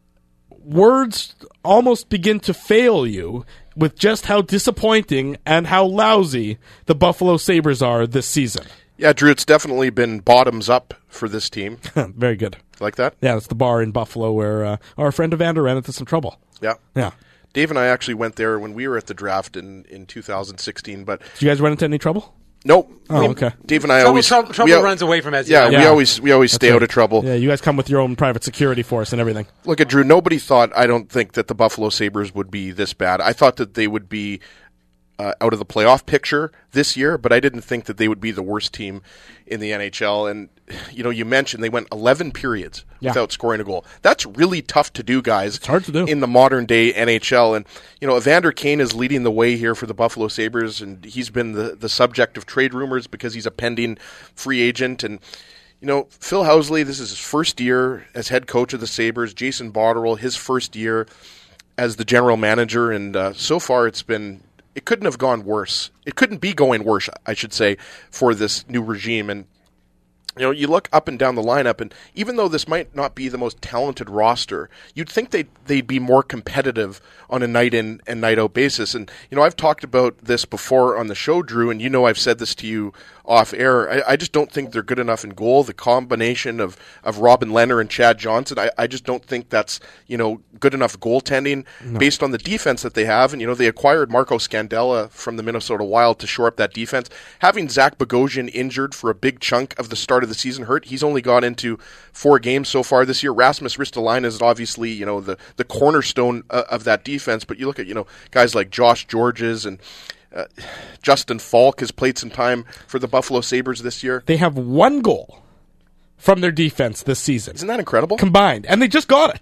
words almost begin to fail you with just how disappointing and how lousy the Buffalo Sabres are this season. Yeah, Drew, it's definitely been bottoms up for this team. Very good. Like that? Yeah, it's the bar in Buffalo where uh, our friend Evander ran into some trouble. Yeah. Yeah. Dave and I actually went there when we were at the draft in, in two thousand sixteen. But did you guys run into any trouble? Nope. Oh, okay. Dave and I trouble, always trouble, trouble we, runs away from us. Yeah, yeah, we always we always That's stay right. out of trouble. Yeah, you guys come with your own private security force and everything. Look at Drew. Nobody thought, I don't think, that the Buffalo Sabres would be this bad. I thought that they would be uh, out of the playoff picture this year, but I didn't think that they would be the worst team in the N H L. And you know, you mentioned they went eleven periods yeah. without scoring a goal. That's really tough to do, guys. It's hard to do in the modern day N H L. And you know, Evander Kane is leading the way here for the Buffalo Sabres, and he's been the the subject of trade rumors because he's a pending free agent. And you know, Phil Housley, this is his first year as head coach of the Sabres. Jason Botterill, his first year as the general manager, and uh, so far it's been. It couldn't have gone worse. It couldn't be going worse, I should say, for this new regime. And you know, you look up and down the lineup, and even though this might not be the most talented roster, you'd think they'd, they'd be more competitive on a night-in and night-out basis. And, you know, I've talked about this before on the show, Drew, and you know I've said this to you off-air. I, I just don't think they're good enough in goal. The combination of, of Robin Lehner and Chad Johnson, I, I just don't think that's, you know, good enough goaltending no. based on the defense that they have. And, you know, they acquired Marco Scandella from the Minnesota Wild to shore up that defense. Having Zach Bogosian injured for a big chunk of the start of the season hurt. He's only got into four games so far this year. Rasmus Ristolainen is obviously, you know, the, the cornerstone uh, of that defense. But you look at, you know, guys like Josh Georges and uh, Justin Falk has played some time for the Buffalo Sabres this year. They have one goal from their defense this season. Isn't that incredible? Combined. And they just got it.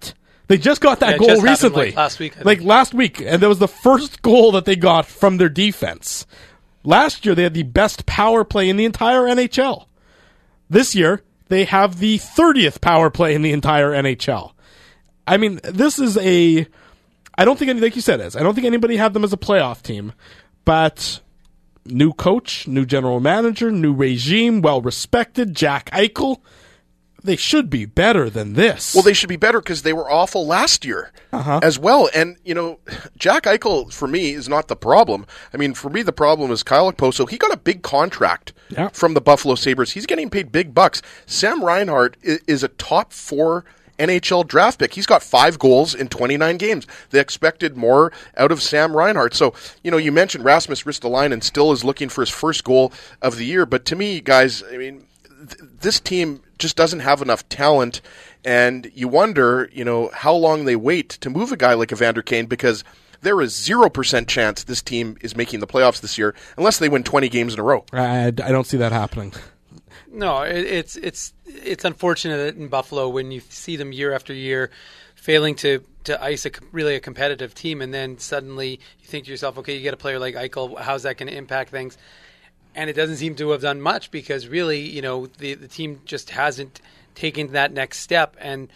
They just got that Yeah, it goal just happened, recently. like, last week, I think. Like last week. And that was the first goal that they got from their defense. Last year, they had the best power play in the entire N H L. This year, they have the thirtieth power play in the entire N H L. I mean, this is a... I don't think, any, like you said, is I don't think anybody had them as a playoff team. But new coach, new general manager, new regime, well-respected, Jack Eichel... They should be better than this. Well, they should be better because they were awful last year uh-huh. as well. And, you know, Jack Eichel, for me, is not the problem. I mean, for me, the problem is Kyle Okposo. He got a big contract yeah. from the Buffalo Sabres. He's getting paid big bucks. Sam Reinhart is, is a top four N H L draft pick. He's got five goals in twenty-nine games. They expected more out of Sam Reinhart. So, you know, you mentioned Rasmus Ristolainen still is looking for his first goal of the year. But to me, guys, I mean, th- this team just doesn't have enough talent, and you wonder, you know, how long they wait to move a guy like Evander Kane, because there is zero percent chance this team is making the playoffs this year unless they win twenty games in a row. I, I don't see that happening. No, it, it's it's it's unfortunate in Buffalo when you see them year after year failing to, to ice a really a competitive team, and then suddenly you think to yourself, okay, you get a player like Eichel, how's that going to impact things? And it doesn't seem to have done much because really, you know, the, the team just hasn't taken that next step. And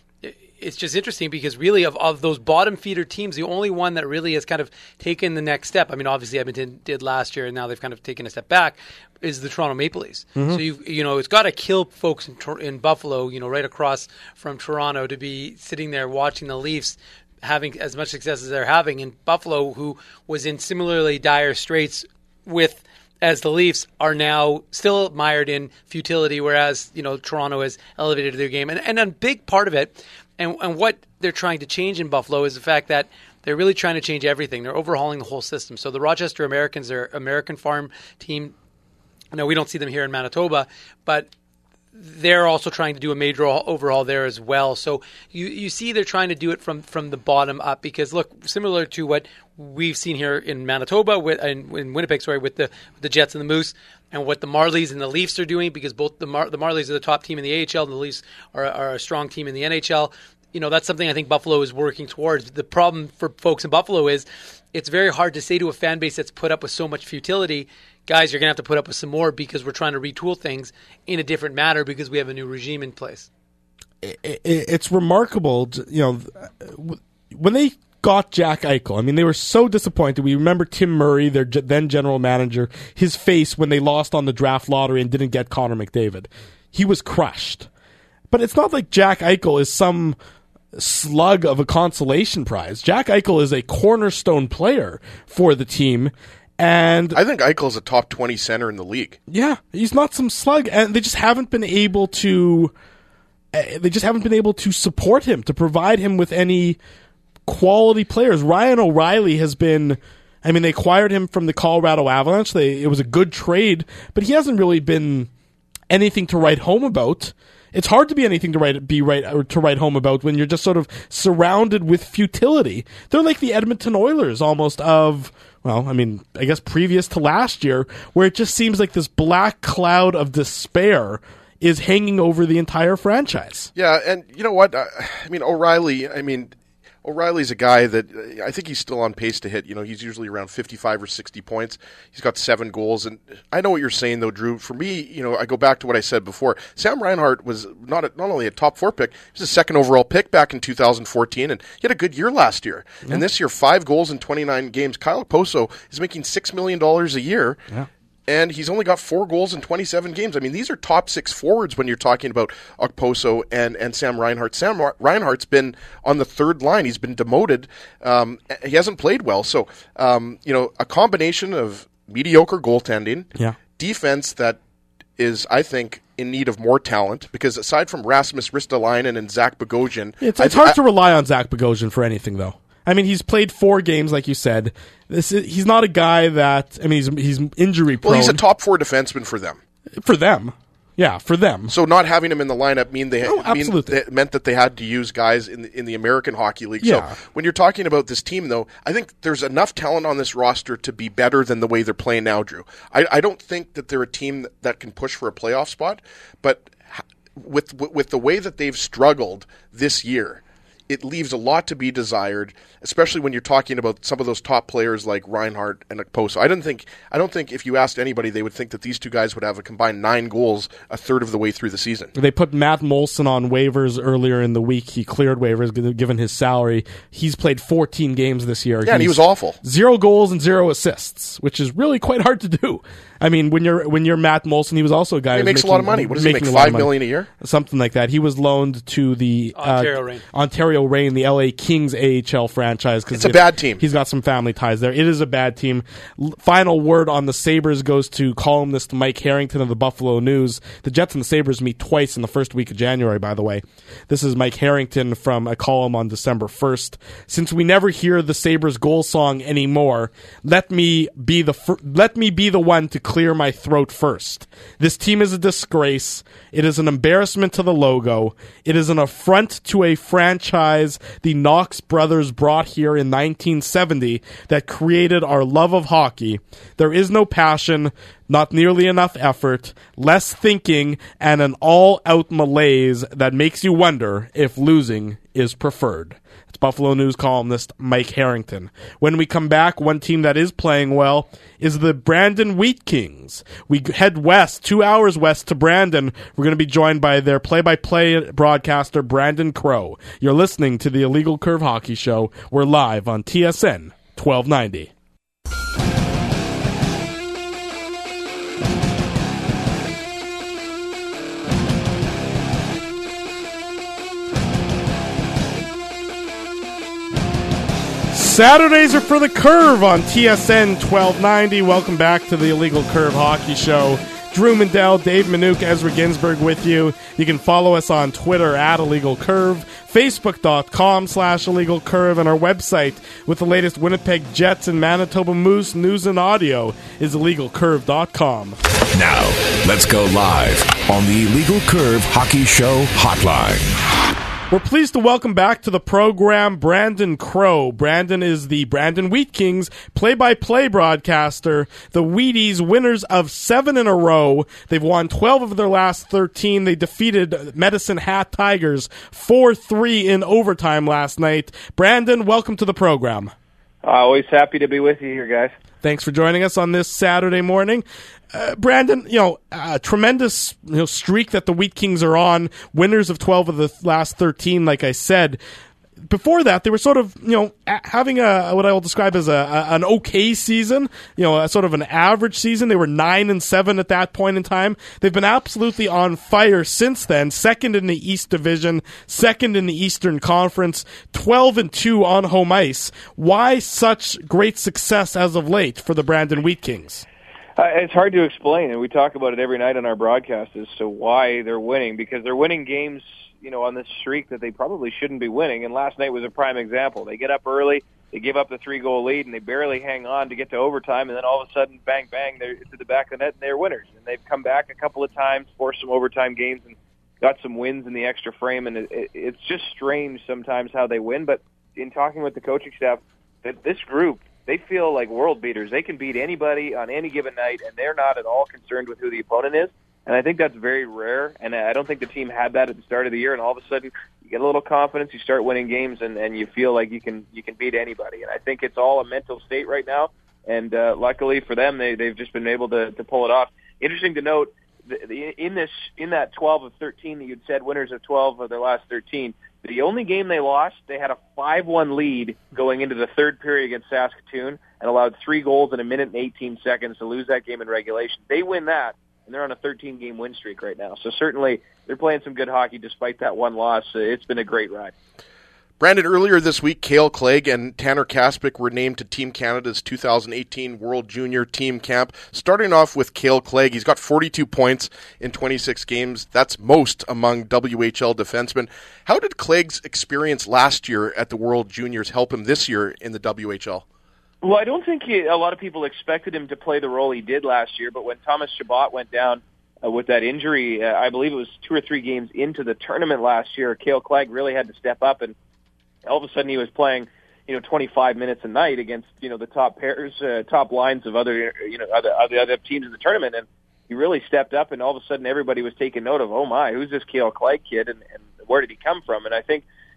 it's just interesting because really of, of those bottom feeder teams, the only one that really has kind of taken the next step, I mean, obviously Edmonton did last year and now they've kind of taken a step back, is the Toronto Maple Leafs. Mm-hmm. So, you you know, it's got to kill folks in, in Buffalo, you know, right across from Toronto to be sitting there watching the Leafs having as much success as they're having in Buffalo, who was in similarly dire straits with as the Leafs are now still mired in futility, whereas, you know, Toronto has elevated their game. And, and a big part of it, and, and what they're trying to change in Buffalo, is the fact that they're really trying to change everything. They're overhauling the whole system. So the Rochester Americans, their American farm team, no, we don't see them here in Manitoba, but they're also trying to do a major overhaul there as well. So you, you see they're trying to do it from, from the bottom up because, look, similar to what we've seen here in Manitoba with, and in Winnipeg, sorry, with the with the Jets and the Moose, and what the Marlies and the Leafs are doing, because both the Mar- the Marlies are the top team in the A H L and the Leafs are, are a strong team in the N H L. You know, that's something I think Buffalo is working towards. The problem for folks in Buffalo is it's very hard to say to a fan base that's put up with so much futility, guys, you're going to have to put up with some more because we're trying to retool things in a different manner because we have a new regime in place. It's remarkable, you know, when they got Jack Eichel, I mean, they were so disappointed. We remember Tim Murray, their then general manager, his face when they lost on the draft lottery and didn't get Connor McDavid. He was crushed. But it's not like Jack Eichel is some slug of a consolation prize. Jack Eichel is a cornerstone player for the team. And I think Eichel's a top twenty center in the league. Yeah, he's not some slug, and they just haven't been able to. Uh, they just haven't been able to support him, to provide him with any quality players. Ryan O'Reilly has been. I mean, they acquired him from the Colorado Avalanche. They, it was a good trade, but he hasn't really been anything to write home about. It's hard to be anything to write be right or to write home about when you're just sort of surrounded with futility. They're like the Edmonton Oilers almost of. Well, I mean, I guess previous to last year, where it just seems like this black cloud of despair is hanging over the entire franchise. Yeah, and you know what? I, I mean, O'Reilly, I mean, O'Reilly's a guy that I think he's still on pace to hit. You know, he's usually around fifty-five or sixty points. He's got seven goals. And I know what you're saying, though, Drew. For me, you know, I go back to what I said before. Sam Reinhart was not a, not only a top four pick, he was a second overall pick back in two thousand fourteen, and he had a good year last year. Yeah. And this year, five goals in twenty-nine games. Kyle Okposo is making six million dollars a year. Yeah. And he's only got four goals in twenty-seven games. I mean, these are top six forwards when you're talking about Okposo and, and Sam Reinhart. Sam Reinhart's been on the third line. He's been demoted. Um, he hasn't played well. So, um, you know, a combination of mediocre goaltending, yeah. defense that is, I think, in need of more talent, because aside from Rasmus Ristolainen and Zach Bogosian... It's, it's I, hard I, to rely on Zach Bogosian for anything, though. I mean, he's played four games, like you said. This is, he's not a guy that, I mean, he's he's injury prone. Well, he's a top four defenseman for them. For them. Yeah, for them. So not having him in the lineup mean they oh, mean that meant that they had to use guys in the, in the American Hockey League. Yeah. So when you're talking about this team, though, I think there's enough talent on this roster to be better than the way they're playing now, Drew. I, I don't think that they're a team that, that can push for a playoff spot, but with with the way that they've struggled this year, it leaves a lot to be desired, especially when you're talking about some of those top players like Reinhart and Okposo. I don't think I don't think if you asked anybody, they would think that these two guys would have a combined nine goals a third of the way through the season. They put Matt Molson on waivers earlier in the week. He cleared waivers given his salary. He's played fourteen games this year. Yeah, and he was awful. Zero goals and zero assists, which is really quite hard to do. I mean, when you're when you're Matt Molson, he was also a guy he who makes making, a lot of money. What does he make? Five million a year, something like that. He was loaned to the Ontario uh, Reign, Ontario Reign, the L A Kings A H L franchise. It's a bad team. He's got some family ties there. It is a bad team. L- final word on the Sabres goes to columnist Mike Harrington of the Buffalo News. The Jets and the Sabres meet twice in the first week of January, by the way. This is Mike Harrington from a column on December first. Since we never hear the Sabres goal song anymore, let me be the fir- let me be the one to clear my throat first. This team is a disgrace. It is an embarrassment to the logo. It is an affront to a franchise the Knox brothers brought here in nineteen seventy that created our love of hockey. There is no passion, not nearly enough effort, less thinking, and an all-out malaise that makes you wonder if losing is preferred. It's Buffalo News columnist Mike Harrington. When we come back, one team that is playing well is the Brandon Wheat Kings. We head west, two hours west to Brandon. We're going to be joined by their play-by-play broadcaster, Brandon Crow. You're listening to the Illegal Curve Hockey Show. We're live on T S N twelve ninety. Saturdays are for the Curve on T S N twelve ninety. Welcome back to the Illegal Curve Hockey Show. Drew Mandel, Dave Minuk, Ezra Ginsburg with you. You can follow us on Twitter at Illegal Curve, Facebook.com slash Illegal Curve, and our website with the latest Winnipeg Jets and Manitoba Moose news and audio is illegal curve dot com. Now, let's go live on the Illegal Curve Hockey Show Hotline. We're pleased to welcome back to the program Brandon Crow. Brandon is the Brandon Wheat Kings play-by-play broadcaster. The Wheaties, winners of seven in a row. They've won twelve of their last thirteen. They defeated Medicine Hat Tigers four three in overtime last night. Brandon, welcome to the program. Uh, always happy to be with you here, guys. Thanks for joining us on this Saturday morning. Uh, Brandon, you know, a tremendous you know, streak that the Wheat Kings are on, winners of twelve of the last thirteen, like I said. Before that, they were sort of, you know, having a what I will describe as a, a an okay season, you know, a sort of an average season. They were nine and seven at that point in time. They've been absolutely on fire since then. Second in the East Division, second in the Eastern Conference, twelve and two on home ice. Why such great success as of late for the Brandon Wheat Kings? Uh, it's hard to explain, and we talk about it every night on our broadcast as to why they're winning, because they're winning games, you know, on this streak that they probably shouldn't be winning, and last night was a prime example. They get up early, they give up the three-goal lead, and they barely hang on to get to overtime, and then all of a sudden, bang, bang, they're to the back of the net, and they're winners. And they've come back a couple of times, forced some overtime games, and got some wins in the extra frame, and it, it, it's just strange sometimes how they win, but in talking with the coaching staff, that this group, they feel like world beaters. They can beat anybody on any given night, and they're not at all concerned with who the opponent is. And I think that's very rare, and I don't think the team had that at the start of the year, and all of a sudden you get a little confidence, you start winning games, and, and you feel like you can you can beat anybody. And I think it's all a mental state right now, and uh, luckily for them, they, they've just been able to, to pull it off. Interesting to note, the, the, in this in that twelve of thirteen that you'd said, winners of twelve of their last thirteen, the only game they lost, they had a five one lead going into the third period against Saskatoon and allowed three goals in a minute and eighteen seconds to lose that game in regulation. They win that, and they're on a thirteen-game win streak right now. So certainly they're playing some good hockey despite that one loss. It's been a great ride. Brandon, earlier this week, Cale Clegg and Tanner Kaspick were named to Team Canada's two thousand eighteen World Junior Team Camp. Starting off with Cale Clegg, he's got forty-two points in twenty-six games. That's most among W H L defensemen. How did Clegg's experience last year at the World Juniors help him this year in the W H L? Well, I don't think he, a lot of people expected him to play the role he did last year, but when Thomas Chabot went down uh, with that injury, uh, I believe it was two or three games into the tournament last year, Cale Clegg really had to step up, and all of a sudden he was playing, you know, twenty-five minutes a night against, you know, the top pairs, uh, top lines of other, you know, other, other other teams in the tournament, and he really stepped up, and all of a sudden everybody was taking note of, oh my, who's this Cale Clegg kid, and, and where did he come from? And I think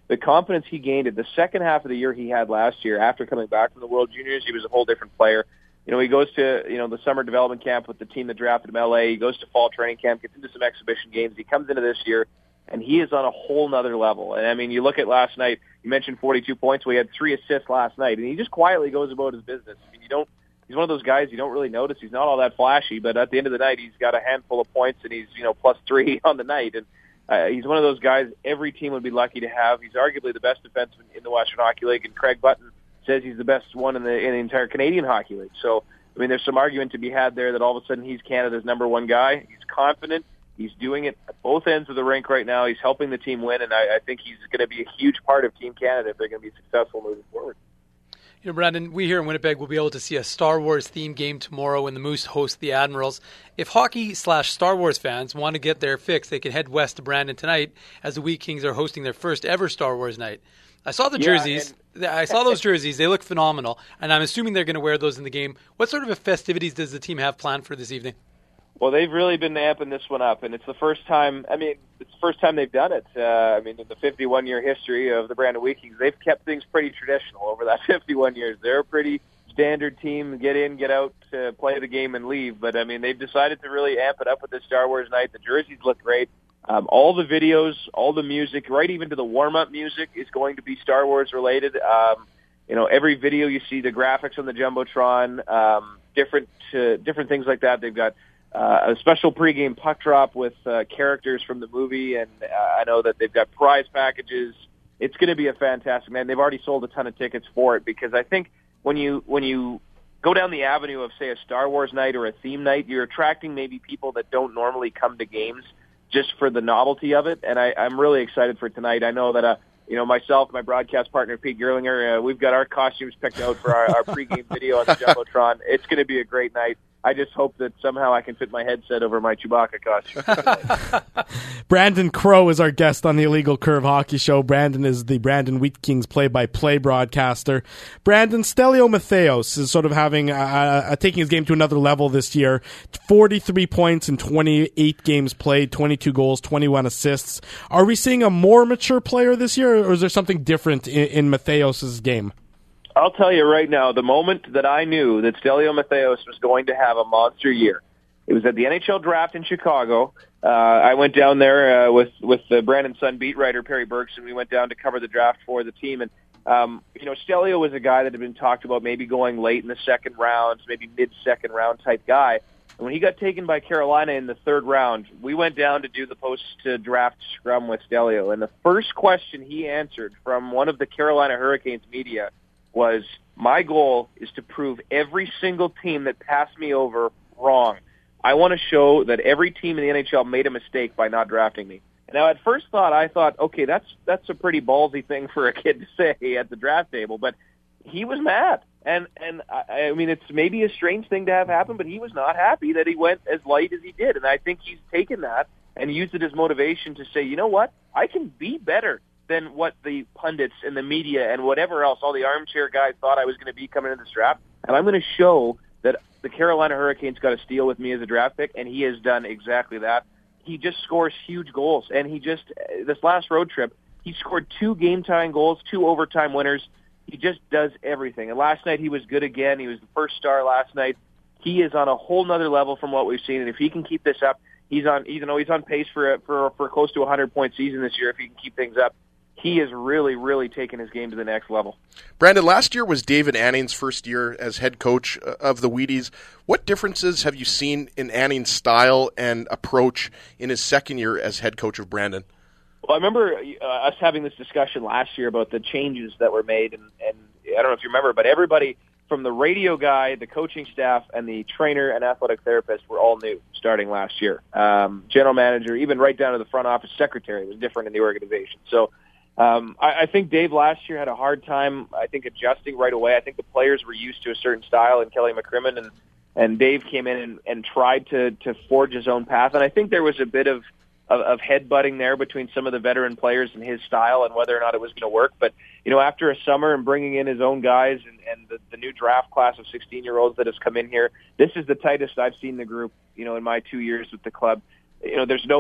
the confidence he gained at the second half of the year he had last year after coming back from the World Juniors, he was a whole different player. You know, he goes to, you know, the summer development camp with the team that drafted him, L A. He goes to fall training camp, gets into some exhibition games. He comes into this year, and he is on a whole nother level. And, I mean, you look at last night, you mentioned forty-two points. We had three assists last night, and he just quietly goes about his business. I mean, you don't, he's one of those guys you don't really notice. He's not all that flashy, but at the end of the night, he's got a handful of points, and he's, you know, plus three on the night. And uh, he's one of those guys every team would be lucky to have. He's arguably the best defenseman in the Western Hockey League, and Craig Button says he's the best one in the, in the entire Canadian Hockey League. So, I mean, there's some argument to be had there that all of a sudden he's Canada's number one guy. He's confident. He's doing it at both ends of the rink right now. He's helping the team win, and I, I think he's going to be a huge part of Team Canada if they're going to be successful moving forward. You know, Brandon, we here in Winnipeg will be able to see a Star Wars themed game tomorrow when the Moose host the Admirals. If hockey slash Star Wars fans want to get their fix, they can head west to Brandon tonight as the Wheat Kings are hosting their first ever Star Wars night. I saw the jerseys. Yeah, and I saw those jerseys. They look phenomenal, and I'm assuming they're going to wear those in the game. What sort of festivities does the team have planned for this evening? Well, they've really been amping this one up, and it's the first time. I mean, it's the first time they've done it. Uh, I mean, in the fifty-one year history of the Brandon Wheat Kings, they've kept things pretty traditional over that fifty-one years. They're a pretty standard team: get in, get out, to play the game, and leave. But I mean, they've decided to really amp it up with this Star Wars night. The jerseys look great. Um, all the videos, all the music, right even to the warm-up music is going to be Star Wars related. Um, you know, every video you see, the graphics on the Jumbotron, um, different uh, different things like that. They've got uh, a special pregame puck drop with uh, characters from the movie, and uh, I know that they've got prize packages. It's going to be a fantastic night. They've already sold a ton of tickets for it because I think when you when you go down the avenue of, say, a Star Wars night or a theme night, you're attracting maybe people that don't normally come to games just for the novelty of it, and I, I'm really excited for tonight. I know that, uh, you know, myself, my broadcast partner, Pete Gerlinger, uh, we've got our costumes picked out for our, our pregame video on the Jumbotron. It's going to be a great night. I just hope that somehow I can fit my headset over my Chewbacca costume. Brandon Crow is our guest on the Illegal Curve Hockey Show. Brandon is the Brandon Wheat Kings play-by-play broadcaster. Brandon, Stelio Matheos is sort of having uh, uh, taking his game to another level this year. forty-three points in twenty-eight games played, twenty-two goals, twenty-one assists. Are we seeing a more mature player this year, or is there something different in, in Matheos' game? I'll tell you right now, the moment that I knew that Stelio Matheos was going to have a monster year, it was at the N H L draft in Chicago. Uh, I went down there uh, with with the Brandon Sun beat writer Perry Bergson. We went down to cover the draft for the team, and um, you know, Stelio was a guy that had been talked about maybe going late in the second round, maybe mid-second round type guy. And when he got taken by Carolina in the third round, we went down to do the post-draft scrum with Stelio, and the first question he answered from one of the Carolina Hurricanes media was, my goal is to prove every single team that passed me over wrong. I want to show that every team in the N H L made a mistake by not drafting me. Now, at first thought, I thought, okay, that's that's a pretty ballsy thing for a kid to say at the draft table, but he was mad. And, and I, I mean, it's maybe a strange thing to have happen, but he was not happy that he went as light as he did. And I think he's taken that and used it as motivation to say, you know what, I can be better than what the pundits and the media and whatever else, all the armchair guys thought I was going to be coming into this draft. And I'm going to show that the Carolina Hurricanes got a steal with me as a draft pick, and he has done exactly that. He just scores huge goals. And he just, this last road trip, he scored two game-tying goals, two overtime winners. He just does everything. And last night he was good again. He was the first star last night. He is on a whole nother level from what we've seen. And if he can keep this up, he's on, you know, he's on pace for a, for, for close to a hundred-point season this year if he can keep things up. He has really, really taken his game to the next level. Brandon, last year was David Anning's first year as head coach of the Wheaties. What differences have you seen in Anning's style and approach in his second year as head coach of Brandon? Well, I remember uh, us having this discussion last year about the changes that were made, and, and I don't know if you remember, but everybody from the radio guy, the coaching staff, and the trainer and athletic therapist were all new starting last year. Um, general manager, even right down to the front office secretary was different in the organization. So Um, I, I think Dave last year had a hard time, I think, adjusting right away. I think the players were used to a certain style, and Kelly McCrimmon and, and Dave came in and, and tried to, to forge his own path. And I think there was a bit of, of, of headbutting there between some of the veteran players and his style and whether or not it was going to work. But, you know, after a summer and bringing in his own guys and, and the, the new draft class of sixteen-year-olds that has come in here, this is the tightest I've seen the group, you know, in my two years with the club. You know, there's no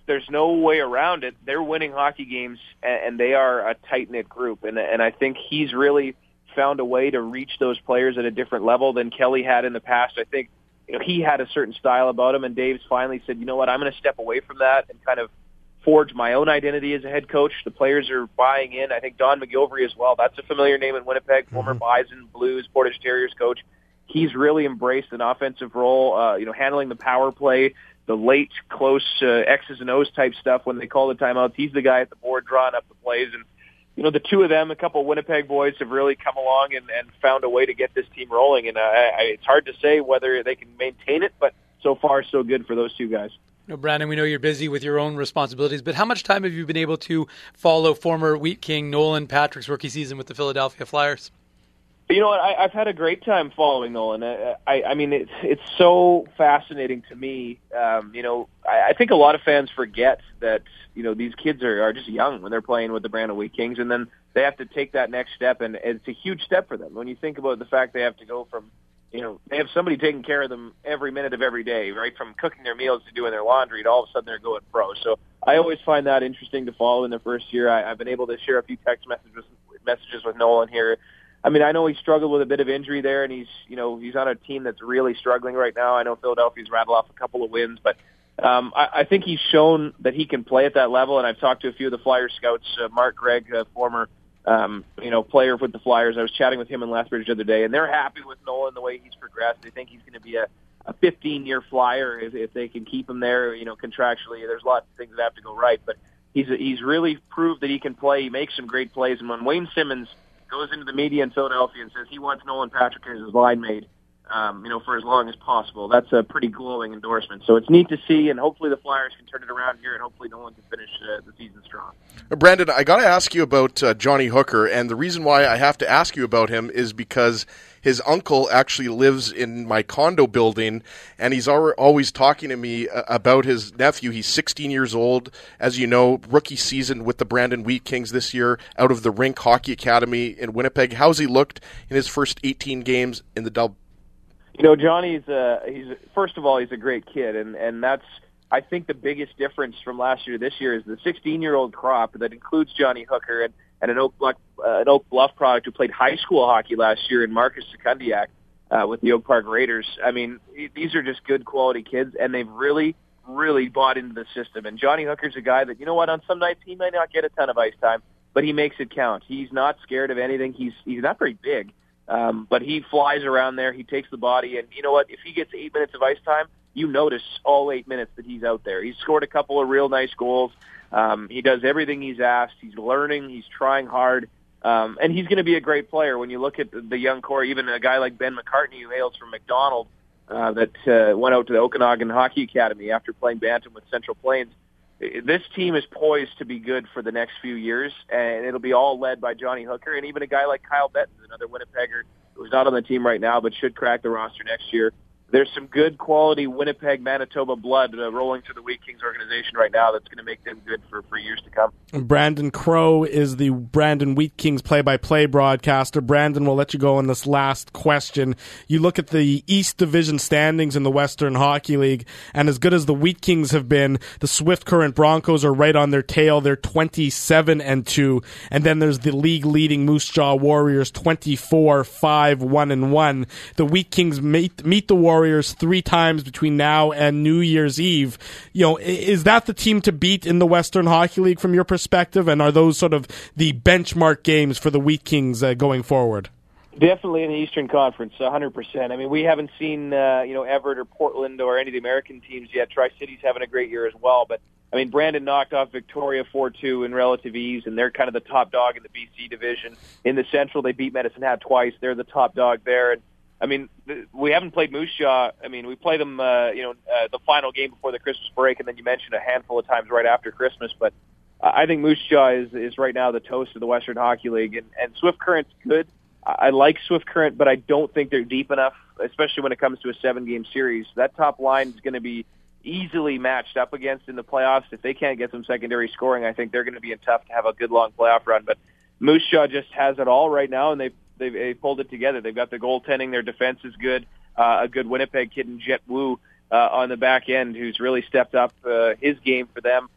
there's no way around it. They're winning hockey games, and, and they are a tight-knit group. And, and I think he's really found a way to reach those players at a different level than Kelly had in the past. I think you know, he had a certain style about him, and Dave's finally said, you know what, I'm going to step away from that and kind of forge my own identity as a head coach. The players are buying in. I think Don McGilvery as well. That's a familiar name in Winnipeg, former mm-hmm. Bison, Blues, Portage Terriers coach. He's really embraced an offensive role, uh, you know, handling the power play, the late, close uh, X's and O's type stuff when they call the timeouts. He's the guy at the board drawing up the plays. And, you know, the two of them, a couple of Winnipeg boys, have really come along and, and found a way to get this team rolling. And uh, I, it's hard to say whether they can maintain it, but so far so good for those two guys. You know, Brandon, we know you're busy with your own responsibilities, but how much time have you been able to follow former Wheat King Nolan Patrick's rookie season with the Philadelphia Flyers? You know what? I, I've had a great time following Nolan. I, I, I mean, it's it's so fascinating to me. Um, you know, I, I think a lot of fans forget that you know these kids are, are just young when they're playing with the Brandon Wheat Kings, and then they have to take that next step, and it's a huge step for them. When you think about the fact they have to go from, you know, they have somebody taking care of them every minute of every day, right? From cooking their meals to doing their laundry, to all of a sudden they're going pro. So I always find that interesting to follow in the first year. I, I've been able to share a few text messages messages with Nolan here. I mean, I know he struggled with a bit of injury there, and he's, you know, he's on a team that's really struggling right now. I know Philadelphia's rattled off a couple of wins, but um, I, I think he's shown that he can play at that level. And I've talked to a few of the Flyers scouts, uh, Mark Gregg, a former, um, you know, player with the Flyers. I was chatting with him in Lethbridge the other day, and they're happy with Nolan the way he's progressed. They think he's going to be a, a fifteen-year Flyer if, if they can keep him there. You know, contractually, there's lots of things that have to go right, but he's he's really proved that he can play. He makes some great plays, and when Wayne Simmons goes into the media in Philadelphia and says he wants Nolan Patrick as his line mate, um, you know, for as long as possible, that's a pretty glowing endorsement. So it's neat to see, and hopefully the Flyers can turn it around here, and hopefully Nolan can finish uh, the season strong. Brandon, I got to ask you about uh, Johnny Hooker, and the reason why I have to ask you about him is because his uncle actually lives in my condo building, and he's always talking to me about his nephew. He's sixteen years old, as you know, rookie season with the Brandon Wheat Kings this year out of the Rink Hockey Academy in Winnipeg. How's he looked in his first eighteen games in the Dub? You know, Johnny's uh, he's first of all, he's a great kid, and and that's I think the biggest difference from last year to this year is the sixteen-year-old crop that includes Johnny Hooker and, and an Oak Bluff, uh, an Oak Bluff product who played high school hockey last year in Marcus Sekundiak uh, with the Oak Park Raiders. I mean, these are just good quality kids, and they've really, really bought into the system. And Johnny Hooker's a guy that, you know what, on some nights he may not get a ton of ice time, but he makes it count. He's not scared of anything. He's he's not very big. Um, but he flies around there. He takes the body, and you know what? If he gets eight minutes of ice time, you notice all eight minutes that he's out there. He's scored a couple of real nice goals. Um, he does everything he's asked. He's learning. He's trying hard, um, and he's going to be a great player. When you look at the, the young core, even a guy like Ben McCartney, who hails from McDonald, uh, that uh, went out to the Okanagan Hockey Academy after playing Bantam with Central Plains. This team is poised to be good for the next few years, and it'll be all led by Johnny Hooker, and even a guy like Kyle Bettens, another Winnipegger who's not on the team right now but should crack the roster next year. There's some good quality Winnipeg, Manitoba blood uh, rolling through the Wheat Kings organization right now that's going to make them good for, for years to come. Brandon Crow is the Brandon Wheat Kings play-by-play broadcaster. Brandon, we'll let you go on this last question. You look at the East Division standings in the Western Hockey League, and as good as the Wheat Kings have been, the Swift Current Broncos are right on their tail. They're twenty-seven and two, and then there's the league-leading Moose Jaw Warriors, twenty-four five one and one. The Wheat Kings meet, meet the Warriors Warriors three times between now and New Year's Eve. You know, is that the team to beat in the Western Hockey League from your perspective? And are those sort of the benchmark games for the Wheat Kings uh, going forward? Definitely in the Eastern Conference, one hundred percent. I mean, we haven't seen, uh, you know, Everett or Portland or any of the American teams yet. Tri-City's having a great year as well. But, I mean, Brandon knocked off Victoria four two in relative ease, and they're kind of the top dog in the B C division. In the Central, they beat Medicine Hat twice. They're the top dog there. And I mean, we haven't played Moose Jaw. I mean, we play them, uh, you know, uh, the final game before the Christmas break, and then you mentioned a handful of times right after Christmas. But uh, I think Moose Jaw is, is right now the toast of the Western Hockey League. And, and Swift Current's good. I like Swift Current, but I don't think they're deep enough, especially when it comes to a seven-game series. That top line is going to be easily matched up against in the playoffs. If they can't get some secondary scoring, I think they're going to be in tough to have a good long playoff run. But Moose Jaw just has it all right now, and they've They've, they've pulled it together. They've got the goaltending. Their defense is good. Uh, a good Winnipeg kid in Jet Wu uh, on the back end who's really stepped up uh, his game for them.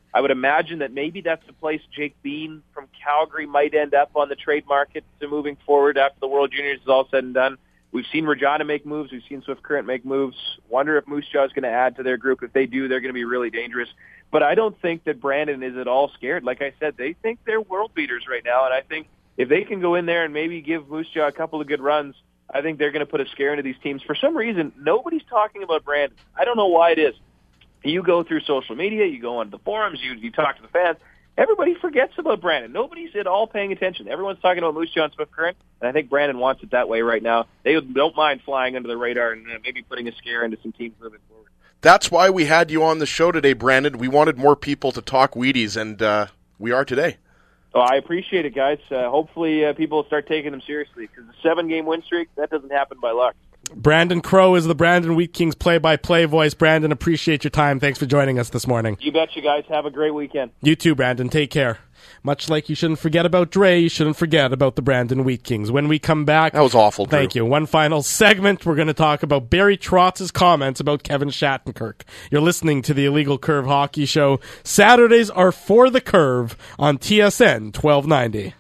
I would imagine that maybe that's the place Jake Bean from Calgary might end up on the trade market to moving forward after the World Juniors is all said and done. We've seen Regina make moves. We've seen Swift Current make moves. Wonder if Moose Jaw is going to add to their group. If they do, they're going to be really dangerous. But I don't think that Brandon is at all scared. Like I said, they think they're world beaters right now, and I think if they can go in there and maybe give Moose Jaw a couple of good runs, I think they're going to put a scare into these teams. For some reason, nobody's talking about Brandon. I don't know why it is. You go through social media, you go onto the forums, you, you talk to the fans. Everybody forgets about Brandon. Nobody's at all paying attention. Everyone's talking about Moose Jaw and Swift Current, and I think Brandon wants it that way right now. They don't mind flying under the radar and uh, maybe putting a scare into some teams moving forward. That's why we had you on the show today, Brandon. We wanted more people to talk Wheaties, and uh, we are today. Oh, I appreciate it, guys. Uh, hopefully uh, people will start taking them seriously, because a seven-game win streak, that doesn't happen by luck. Brandon Crow is the Brandon Wheat Kings play-by-play voice. Brandon, appreciate your time. Thanks for joining us this morning. You betcha, guys. Have a great weekend. You too, Brandon. Take care. Much like you shouldn't forget about Dre, you shouldn't forget about the Brandon Wheat Kings. When we come back... That was awful, Drew. Thank you. One final segment. We're going to talk about Barry Trotz's comments about Kevin Shattenkirk. You're listening to the Illegal Curve Hockey Show. Saturdays are For the Curve on T S N twelve ninety.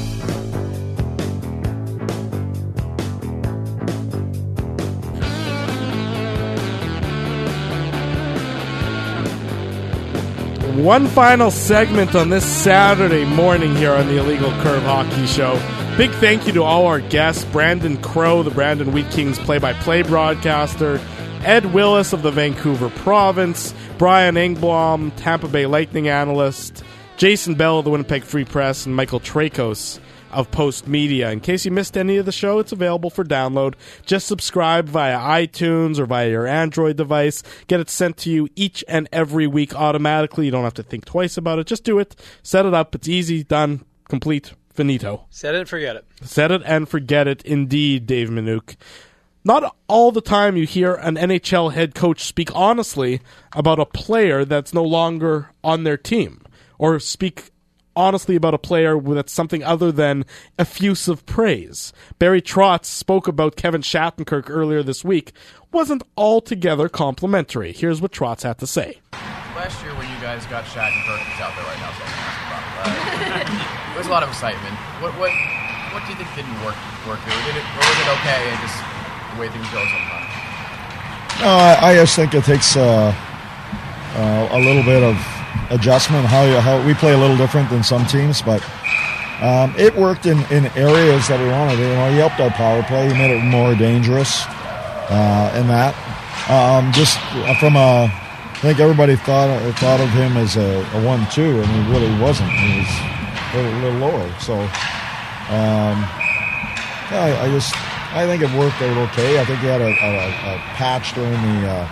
One final segment on this Saturday morning here on the Illegal Curve Hockey Show. Big thank you to all our guests, Brandon Crow, the Brandon Wheat Kings play-by-play broadcaster, Ed Willis of the Vancouver Province, Brian Engblom, Tampa Bay Lightning analyst, Jason Bell of the Winnipeg Free Press, and Michael Trakos of Post Media. In case you missed any of the show, it's available for download. Just subscribe via iTunes or via your Android device. Get it sent to you each and every week automatically. You don't have to think twice about it. Just do it. Set it up. It's easy, done, complete, finito. Set it and forget it. Set it and forget it, indeed, Dave Minuk. Not all the time you hear an N H L head coach speak honestly about a player that's no longer on their team, or speak honestly about a player that's something other than effusive praise. Barry Trotz spoke about Kevin Shattenkirk earlier this week. Wasn't altogether complimentary. Here's what Trotz had to say. Last year when you guys got Shattenkirk, he's out there right now, so I can ask about it. There was a lot of excitement. What what what do you think didn't work work here? Did it, or was it okay and just the way things go sometimes? No, I, I just think it takes uh, uh, a little bit of adjustment. How you, how we play a little different than some teams, but um, it worked in, in areas that we wanted. You know, he helped our power play. He made it more dangerous uh, in that. Um, just from a, I think everybody thought thought of him as a, a one-two, and he really wasn't. He was a little, little lower. So um, yeah, I, I just I think it worked out okay. I think he had a, a, a patch during the, uh,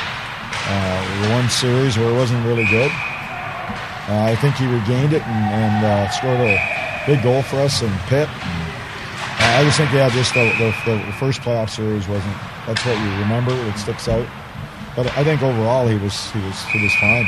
uh, the one series where it wasn't really good. Uh, I think he regained it and, and uh, scored a big goal for us in Pitt. And, uh, I just think, yeah, just the, the, the first playoff series wasn't. That's what you remember. It sticks out. But I think overall he was he was he was fine.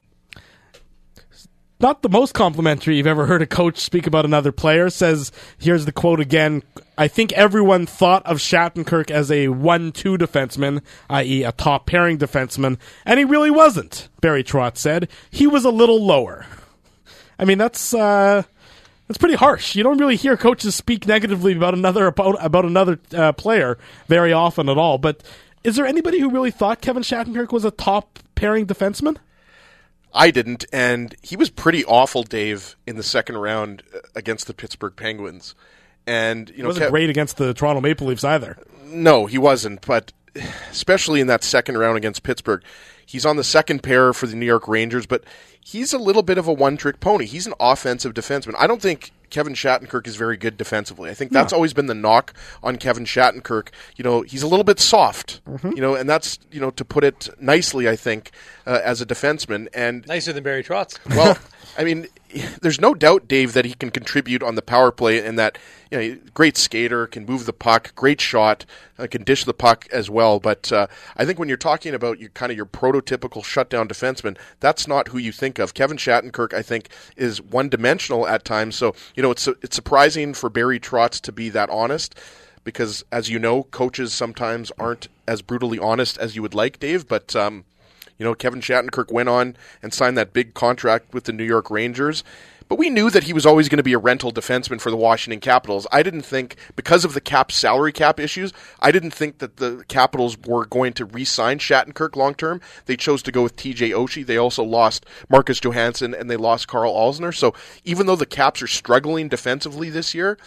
Not the most complimentary you've ever heard a coach speak about another player. Says, here's the quote again, I think everyone thought of Shattenkirk as a one-two defenseman, that is a top-pairing defenseman, and he really wasn't, Barry Trotz said. He was a little lower. I mean, that's uh, that's pretty harsh. You don't really hear coaches speak negatively about another about, about another uh, player very often at all. But is there anybody who really thought Kevin Shattenkirk was a top-pairing defenseman? I didn't, and he was pretty awful, Dave, in the second round against the Pittsburgh Penguins. And you know, he wasn't Kev- great against the Toronto Maple Leafs either. No, he wasn't, but especially in that second round against Pittsburgh, he's on the second pair for the New York Rangers, but he's a little bit of a one-trick pony. He's an offensive defenseman. I don't think Kevin Shattenkirk is very good defensively. I think that's no. always been the knock on Kevin Shattenkirk. You know, he's a little bit soft, mm-hmm. you know, and that's, you know, to put it nicely, I think, uh, as a defenseman. And nicer than Barry Trotz. Well, I mean, there's no doubt, Dave, that he can contribute on the power play, and that, you know, great skater, can move the puck, great shot, uh, can dish the puck as well. But uh, I think when you're talking about your kind of your prototypical shutdown defenseman, that's not who you think of. Kevin Shattenkirk, I think, is one-dimensional at times. So, you know, it's it's surprising for Barry Trotz to be that honest, because, as you know, coaches sometimes aren't as brutally honest as you would like, Dave. But um, You know, Kevin Shattenkirk went on and signed that big contract with the New York Rangers. But we knew that he was always going to be a rental defenseman for the Washington Capitals. I didn't think, because of the cap salary cap issues, I didn't think that the Capitals were going to re-sign Shattenkirk long-term. They chose to go with T J Oshie. They also lost Marcus Johansson, and they lost Carl Alzner. So even though the Caps are struggling defensively this year,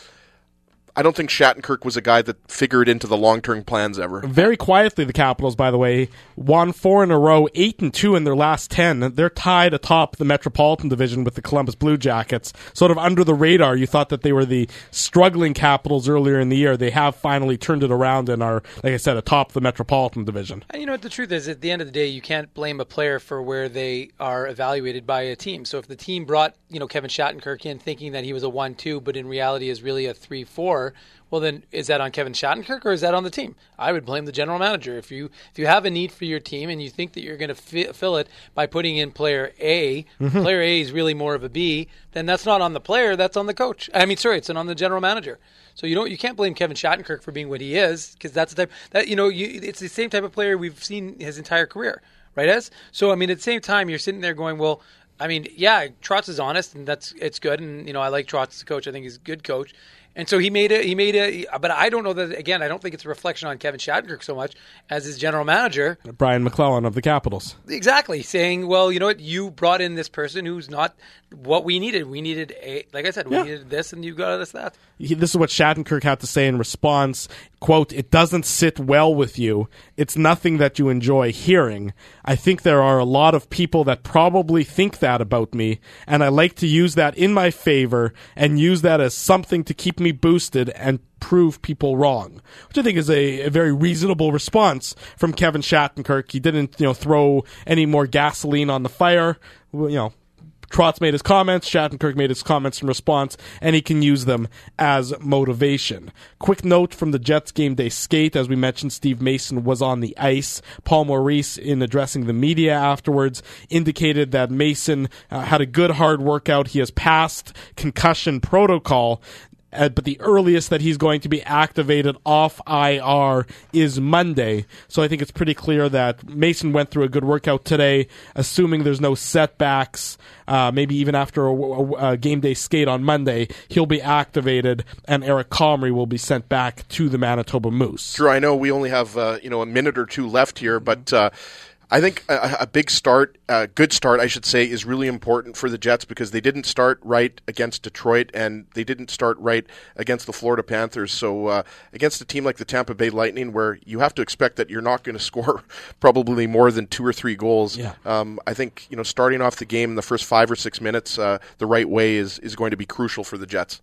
I don't think Shattenkirk was a guy that figured into the long-term plans ever. Very quietly, the Capitals, by the way, won four in a row, eight and two in their last ten. They're tied atop the Metropolitan Division with the Columbus Blue Jackets. Sort of under the radar, you thought that they were the struggling Capitals earlier in the year. They have finally turned it around and are, like I said, atop the Metropolitan Division. And you know what the truth is? At the end of the day, you can't blame a player for where they are evaluated by a team. So if the team brought, you know, Kevin Shattenkirk in thinking that he was a one two, but in reality is really a three four, well, then is that on Kevin Shattenkirk or is that on the team? I would blame the general manager. If you if you have a need for your team and you think that you're going to fi- fill it by putting in player A, mm-hmm. player A is really more of a B, then that's not on the player, that's on the coach. I mean, sorry, it's on the general manager. So you don't you can't blame Kevin Shattenkirk for being what he is, because that's the type that you know you, it's the same type of player we've seen his entire career, right? As so, I mean, at the same time, you're sitting there going, well, I mean, yeah, Trotz is honest, and that's it's good, and you know, I like Trotz as a coach. I think he's a good coach. And so he made a, he made a, but I don't know that, again, I don't think it's a reflection on Kevin Shattenkirk so much as his general manager. Brian McClellan of the Capitals. Exactly. Saying, well, you know what, you brought in this person who's not what we needed. We needed, a, like I said, we yeah. needed this and you got us that. He, this is what Shattenkirk had to say in response. Quote, "It doesn't sit well with you. It's nothing that you enjoy hearing. I think there are a lot of people that probably think that about me, and I like to use that in my favor and use that as something to keep me boosted and prove people wrong," which I think is a, a very reasonable response from Kevin Shattenkirk. He didn't, you know, throw any more gasoline on the fire. You know, Trotz made his comments, Shattenkirk made his comments in response, and he can use them as motivation. Quick note from the Jets game day skate. As we mentioned, Steve Mason was on the ice. Paul Maurice, in addressing the media afterwards, indicated that Mason uh, had a good hard workout. He has passed concussion protocol. Uh, but the earliest that he's going to be activated off I R is Monday. So I think it's pretty clear that Mason went through a good workout today, assuming there's no setbacks. Uh, maybe even after a, a, a game day skate on Monday, he'll be activated, and Eric Comrie will be sent back to the Manitoba Moose. Sure, I know we only have uh, you know a minute or two left here, but uh, I think a, a big start, a good start, I should say, is really important for the Jets because they didn't start right against Detroit and they didn't start right against the Florida Panthers. So uh, against a team like the Tampa Bay Lightning, where you have to expect that you're not going to score probably more than two or three goals, yeah. um, I think you know starting off the game in the first five or six minutes uh, the right way is, is going to be crucial for the Jets.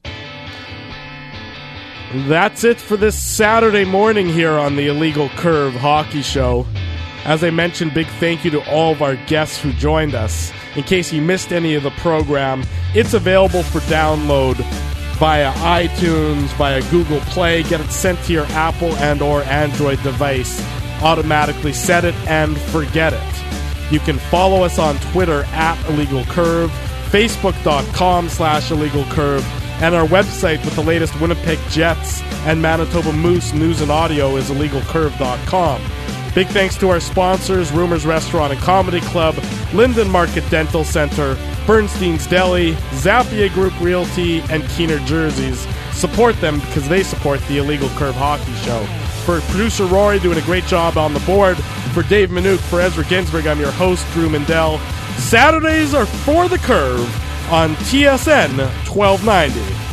That's it for this Saturday morning here on the Illegal Curve Hockey Show. As I mentioned, big thank you to all of our guests who joined us. In case you missed any of the program, it's available for download via iTunes, via Google Play. Get it sent to your Apple and or Android device. Automatically set it and forget it. You can follow us on Twitter at Illegal Curve, Facebook.com slash Illegal Curve, and our website with the latest Winnipeg Jets and Manitoba Moose news and audio is illegal curve dot com. Big thanks to our sponsors, Rumors Restaurant and Comedy Club, Linden Market Dental Center, Bernstein's Deli, Zappia Group Realty, and Keener Jerseys. Support them because they support the Illegal Curve Hockey Show. For producer Rory doing a great job on the board, for Dave Minuk, for Ezra Ginsberg, I'm your host, Drew Mindell. Saturdays are for the Curve on T S N twelve ninety.